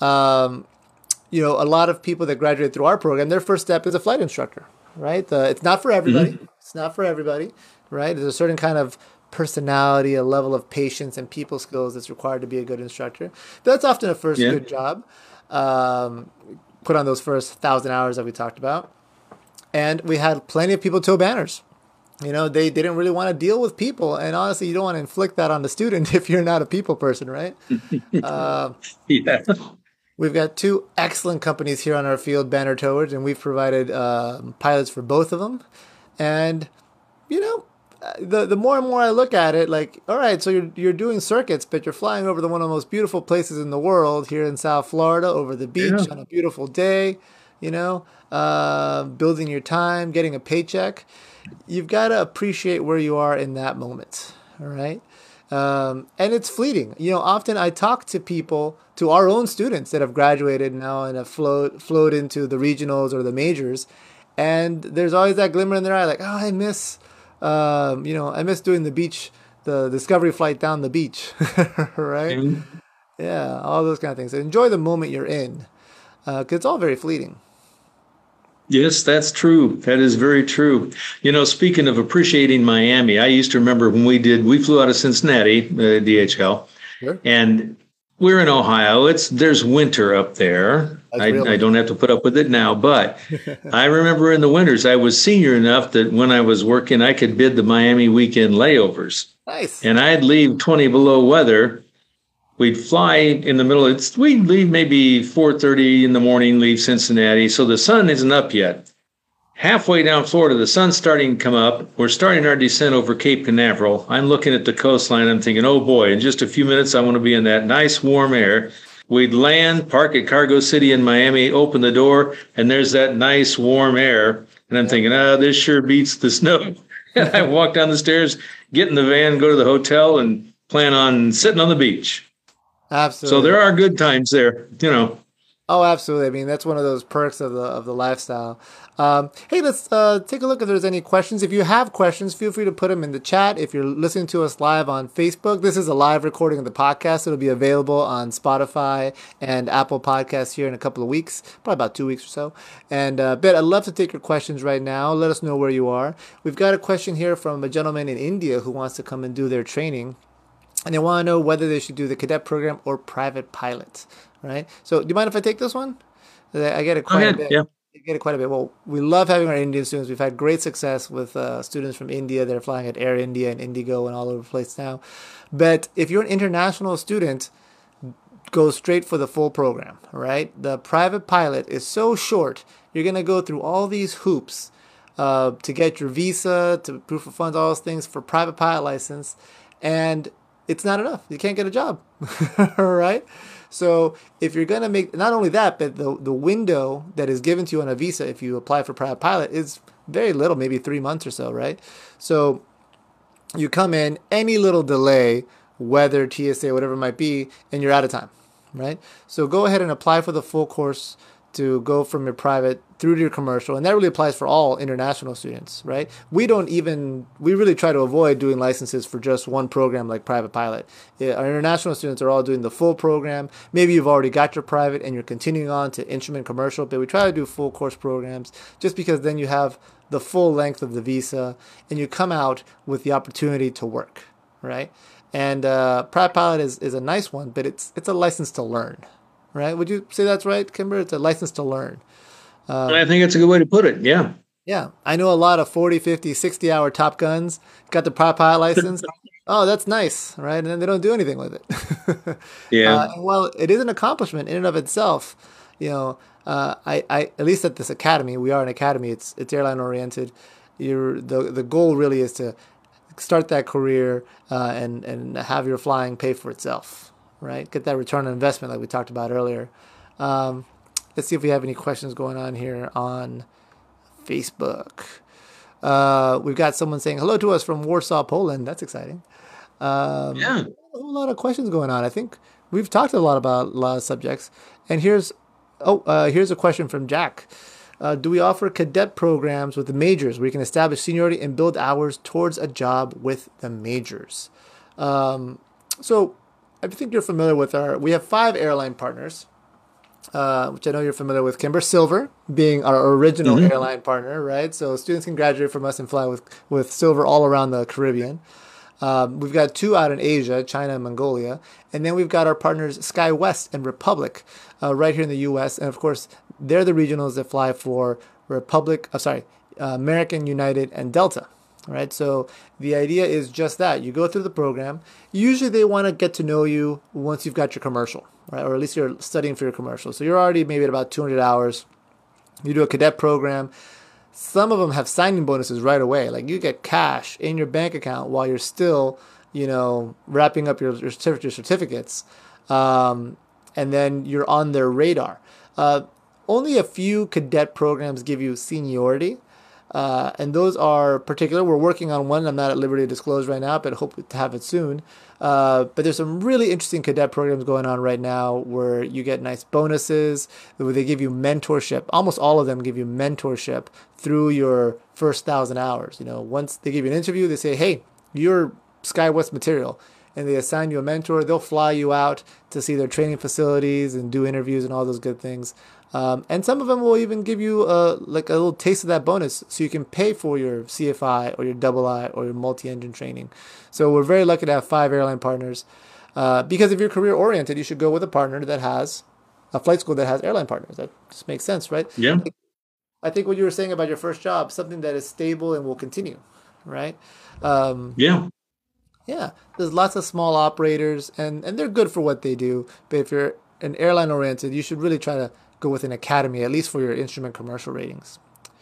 Um, you know, a lot of people that graduate through our program, their first step is a flight instructor, right? The, it's not for everybody. Mm-hmm. It's not for everybody, right? There's a certain kind of personality, a level of patience and people skills that's required to be a good instructor. But that's often a first yeah. good job. Um, put on those first thousand hours that we talked about. And we had plenty of people tow banners. You know, they didn't really want to deal with people. And honestly, you don't want to inflict that on the student if you're not a people person, right? uh, yeah. We've got two excellent companies here on our field, Banner Towers, and we've provided uh, pilots for both of them. And, you know, the the more and more I look at it, like, all right, so you're you're doing circuits, but you're flying over the one of the most beautiful places in the world here in South Florida, over the beach yeah. on a beautiful day, you know, uh, building your time, getting a paycheck. You've got to appreciate where you are in that moment, all right? Um, and it's fleeting. You know, often I talk to people, to our own students that have graduated now and have flowed, flowed into the regionals or the majors, and there's always that glimmer in their eye, like, oh, I miss... Um, you know, I miss doing the beach, the discovery flight down the beach, right? Mm-hmm. Yeah, all those kind of things. So enjoy the moment you're in, because uh, it's all very fleeting. Yes, that's true. That is very true. You know, speaking of appreciating Miami, I used to remember when we did, we flew out of Cincinnati, uh, D H L, sure. and we're in Ohio. It's there's winter up there. I, I don't have to put up with it now, but I remember in the winters, I was senior enough that when I was working, I could bid the Miami weekend layovers. Nice. And I'd leave twenty below weather. We'd fly in the middle. It's we'd leave maybe four thirty in the morning, leave Cincinnati. So the sun isn't up yet. Halfway down Florida, the sun's starting to come up. We're starting our descent over Cape Canaveral. I'm looking at the coastline. I'm thinking, oh boy, in just a few minutes, I want to be in that nice warm air. We'd land, park at Cargo City in Miami, open the door, and there's that nice warm air. And I'm thinking, oh, this sure beats the snow. And I walk down the stairs, get in the van, go to the hotel, and plan on sitting on the beach. Absolutely. So there are good times there, you know. Oh, absolutely. I mean, that's one of those perks of the of the lifestyle. Um, hey, let's uh, take a look if there's any questions. If you have questions, feel free to put them in the chat. If you're listening to us live on Facebook, this is a live recording of the podcast. It'll be available on Spotify and Apple Podcasts here in a couple of weeks, probably about two weeks or so. And uh, Ben, I'd love to take your questions right now. Let us know where you are. We've got a question here from a gentleman in India who wants to come and do their training. and they want to know whether they should do the cadet program or private pilot, right? So do you mind if I take this one? I get it quite ahead, a bit. yeah. I get it quite a bit. Well, we love having our Indian students. We've had great success with uh, students from India. They're flying at Air India and Indigo and all over the place now. But if you're an international student, go straight for the full program, right? The private pilot is so short. You're going to go through all these hoops uh, to get your visa, to proof of funds, all those things for private pilot license. And it's not enough. You can't get a job, right? So if you're going to make, not only that, but the, the window that is given to you on a visa if you apply for private pilot is very little, maybe three months or so, right? So you come in, any little delay, weather, T S A, whatever it might be, and you're out of time, right? So go ahead and apply for the full course to go from your private through to your commercial. And that really applies for all international students, right? We don't even, we really try to avoid doing licenses for just one program like private pilot. Yeah, our international students are all doing the full program. Maybe you've already got your private and you're continuing on to instrument commercial, but we try to do full course programs just because then you have the full length of the visa and you come out with the opportunity to work, right? And uh, private pilot is, is a nice one, but it's it's a license to learn, right? Would you say that's right, Kimber? It's a license to learn. Um, I think it's a good way to put it. Yeah. Yeah. I know a lot of forty, fifty, sixty hour Top Guns, got the private pilot license. Oh, that's nice, right? And then they don't do anything with it. Yeah. Uh, well, it is an accomplishment in and of itself. You know, uh, I, I at least at this academy, we are an academy. It's it's airline oriented. You're the the goal really is to start that career uh, and and have your flying pay for itself, right? Get that return on investment like we talked about earlier. Um, let's see if we have any questions going on here on Facebook. Uh, we've got someone saying hello to us from Warsaw, Poland. That's exciting. Um, yeah, a whole lot of questions going on. I think we've talked a lot about a lot of subjects. And here's oh uh, here's a question from Jack. Uh, do we offer cadet programs with the majors where you can establish seniority and build hours towards a job with the majors? Um, so I think you're familiar with our, we have five airline partners, uh, which I know you're familiar with. Kimber, Silver being our original mm-hmm. airline partner, right? So students can graduate from us and fly with, with Silver all around the Caribbean. Um, we've got two out in Asia, China and Mongolia. And then we've got our partners SkyWest and Republic uh, right here in the U S. And of course, they're the regionals that fly for Republic, oh, sorry, uh, American, United, and Delta, right? So the idea is just that. You go through the program. Usually they want to get to know you once you've got your commercial, right? Or at least you're studying for your commercial. So you're already maybe at about two hundred hours. You do a cadet program. Some of them have signing bonuses right away. Like you get cash in your bank account while you're still, you know, wrapping up your, your certificates. Um, and then you're on their radar. Uh, only a few cadet programs give you seniority. Uh, and those are particular. We're working on one I'm not at liberty to disclose right now, but hope to have it soon. Uh, but there's some really interesting cadet programs going on right now where you get nice bonuses, where they give you mentorship. Almost all of them give you mentorship through your first thousand hours. You know, once they give you an interview, they say, hey, you're SkyWest material. And they assign you a mentor. They'll fly you out to see their training facilities and do interviews and all those good things. Um, and some of them will even give you a, like a little taste of that bonus so you can pay for your C F I or your double I or your multi-engine training. So we're very lucky to have five airline partners. Uh, because if you're career oriented, you should go with a partner that has a flight school that has airline partners. That just makes sense, right? Yeah. I think what you were saying about your first job, something that is stable and will continue, right? Um, yeah. Yeah. There's lots of small operators and, and they're good for what they do. But if you're an airline oriented, you should really try to go with an academy, at least for your instrument commercial ratings.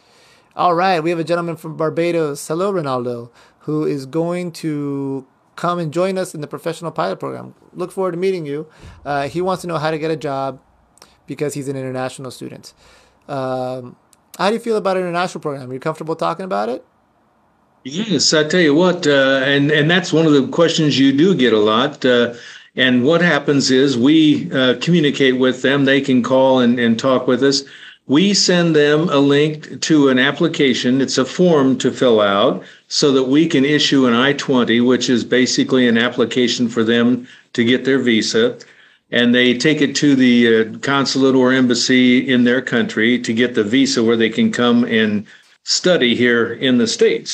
All right, we have a gentleman from Barbados, hello Ronaldo, who is going to come and join us in the professional pilot program. Look forward to meeting you. Uh, he wants to know how to get a job because he's an international student. Um, how do you feel about an international program? Are you comfortable talking about it? Yes, I tell you what, uh, and, and that's one of the questions you do get a lot. Uh, And what happens is we uh, communicate with them. They can call and, and talk with us. We send them a link to an application. It's a form to fill out so that we can issue an I twenty, which is basically an application for them to get their visa. And they take it to the uh, consulate or embassy in their country to get the visa where they can come and study here in the States.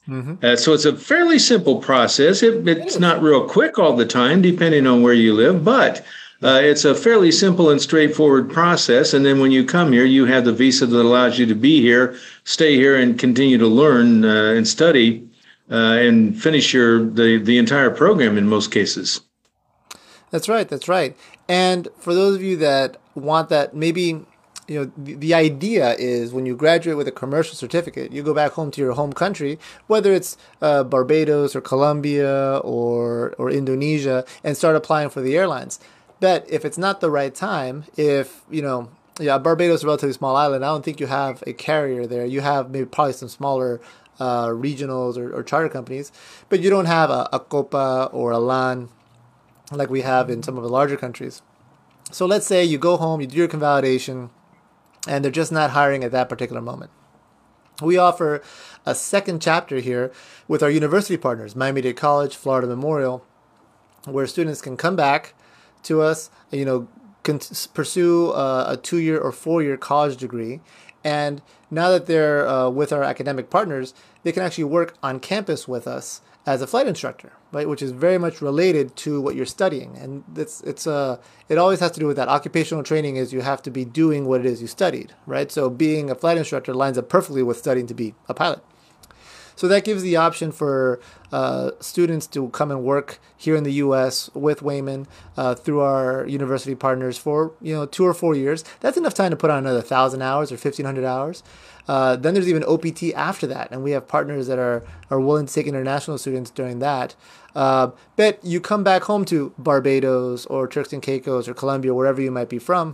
Mm-hmm. Uh, so it's a fairly simple process. It, it's not real quick all the time, depending on where you live, but uh, it's a fairly simple and straightforward process. And then when you come here, you have the visa that allows you to be here, stay here, and continue to learn uh, and study uh, and finish your the, the entire program in most cases. That's right. That's right. And for those of you that want that, maybe, you know, the, the idea is when you graduate with a commercial certificate, you go back home to your home country, whether it's uh, Barbados or Colombia or or Indonesia, and start applying for the airlines. But if it's not the right time, if, you know, yeah, Barbados is a relatively small island, I don't think you have a carrier there. You have maybe probably some smaller uh, regionals or, or charter companies, but you don't have a, a Copa or a LAN like we have in some of the larger countries. So let's say you go home, you do your convalidation, and they're just not hiring at that particular moment. We offer a second chapter here with our university partners, Miami-Dade College, Florida Memorial, where students can come back to us, you know, can pursue a, a two-year or four-year college degree. And now that they're uh, with our academic partners, they can actually work on campus with us as a flight instructor, right? Which is very much related to what you're studying. And it's, it's uh, it always has to do with that. Occupational training is you have to be doing what it is you studied, right? So being a flight instructor lines up perfectly with studying to be a pilot. So that gives the option for uh, students to come and work here in the U S with Wayman uh, through our university partners for, you know, two or four years. That's enough time to put on another one thousand hours or fifteen hundred hours. Uh, then there's even O P T after that, and we have partners that are, are willing to take international students during that. Uh, but you come back home to Barbados or Turks and Caicos or Colombia, wherever you might be from,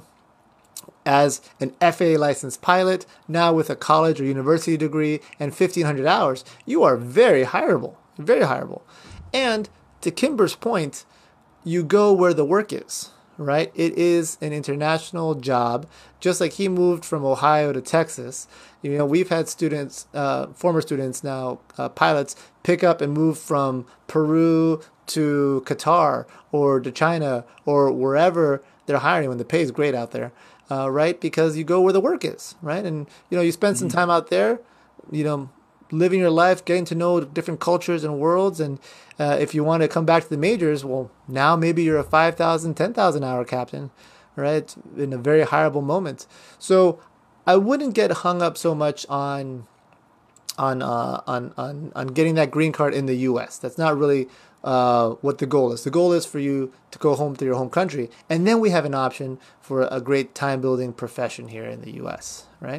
as an F A A licensed pilot, now with a college or university degree and fifteen hundred hours, you are very hireable, very hireable. And to Kimber's point, you go where the work is, right? It is an international job, just like he moved from Ohio to Texas. You know, we've had students, uh, former students now, uh, pilots, pick up and move from Peru to Qatar or to China or wherever they're hiring when the pay is great out there. Uh, right? Because you go where the work is, right? And, you know, you spend some time out there, you know, living your life, getting to know different cultures and worlds. And uh, if you want to come back to the majors, well, now maybe you're a five thousand, ten thousand hour captain, right? In a very hireable moment. So I wouldn't get hung up so much on, on, uh, on, on, on getting that green card in the U S. That's not really Uh, what the goal is. The goal is for you to go home to your home country. And then we have an option for a great time building profession here in the U S, right?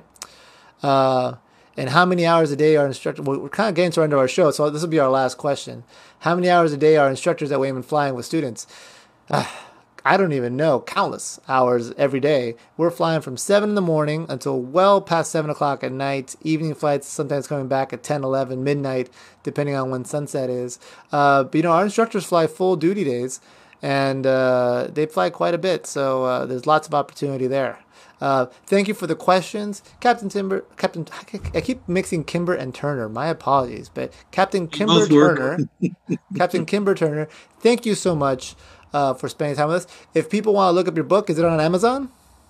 Uh, and how many hours a day are instructors? Well, we're kind of getting to the end of our show, so this will be our last question. How many hours a day are instructors at Wayman flying with students? Uh, I don't even know. Countless hours every day. We're flying from seven in the morning until well past seven o'clock at night. Evening flights sometimes coming back at ten, eleven, midnight, depending on when sunset is. Uh, but, you know, our instructors fly full duty days, and uh, they fly quite a bit. So uh, there's lots of opportunity there. Uh, thank you for the questions. Captain Timber, Captain, I keep mixing Kimber and Turner. My apologies. But Captain Kimber Turner, Captain Kimber Turner, thank you so much Uh, for spending time with us. If people want to look up your book, is it on Amazon?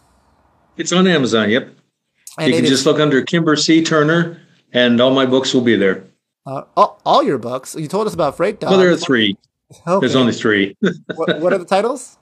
It's on Amazon, yep. And you can just look under Kimber C. Turner, and all my books will be there. Uh, all, all your books? You told us about Freight Dog. Well, there are three. Okay. There's only three. what, what are the titles?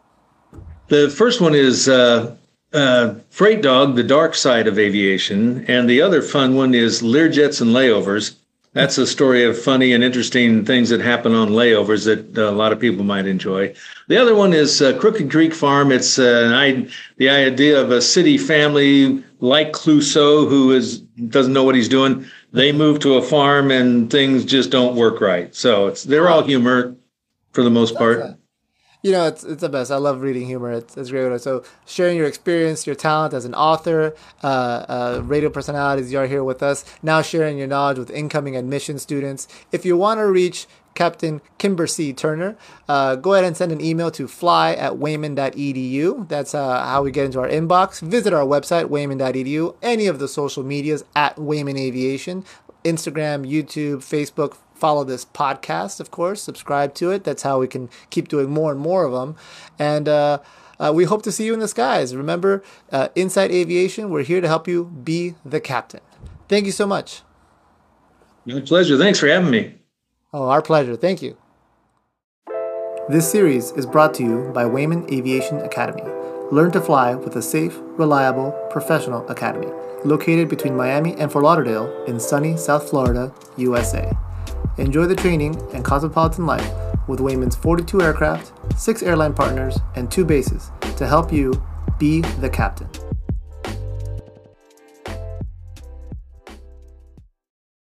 The first one is uh, uh, Freight Dog, The Dark Side of Aviation, and the other fun one is Learjets and Layovers. That's a story of funny and interesting things that happen on layovers that uh, a lot of people might enjoy. The other one is uh, Crooked Creek Farm. It's uh, an I- the idea of a city family like Clouseau who is doesn't know what he's doing. They move to a farm and things just don't work right. So it's they're all humor for the most part. Okay. You know, it's it's the best. I love reading humor. It's, it's great. So sharing your experience, your talent as an author, uh, uh, radio personalities, you are here with us. Now sharing your knowledge with incoming admission students. If you want to reach Captain Kimber C. Turner, uh, go ahead and send an email to fly at wayman dot e d u. That's uh, how we get into our inbox. Visit our website, wayman dot e d u. Any of the social medias at Wayman Aviation. Instagram, YouTube, Facebook. Follow this podcast, of course. Subscribe to it. That's how we can keep doing more and more of them. And uh, uh, we hope to see you in the skies. Remember, uh, Inside Aviation, we're here to help you be the captain. Thank you so much. My pleasure. Thanks for having me. Oh, our pleasure. Thank you. This series is brought to you by Wayman Aviation Academy. Learn to fly with a safe, reliable, professional academy located between Miami and Fort Lauderdale in sunny South Florida, U S A. Enjoy the training and cosmopolitan life with Wayman's forty-two aircraft, six airline partners, and two bases to help you be the captain.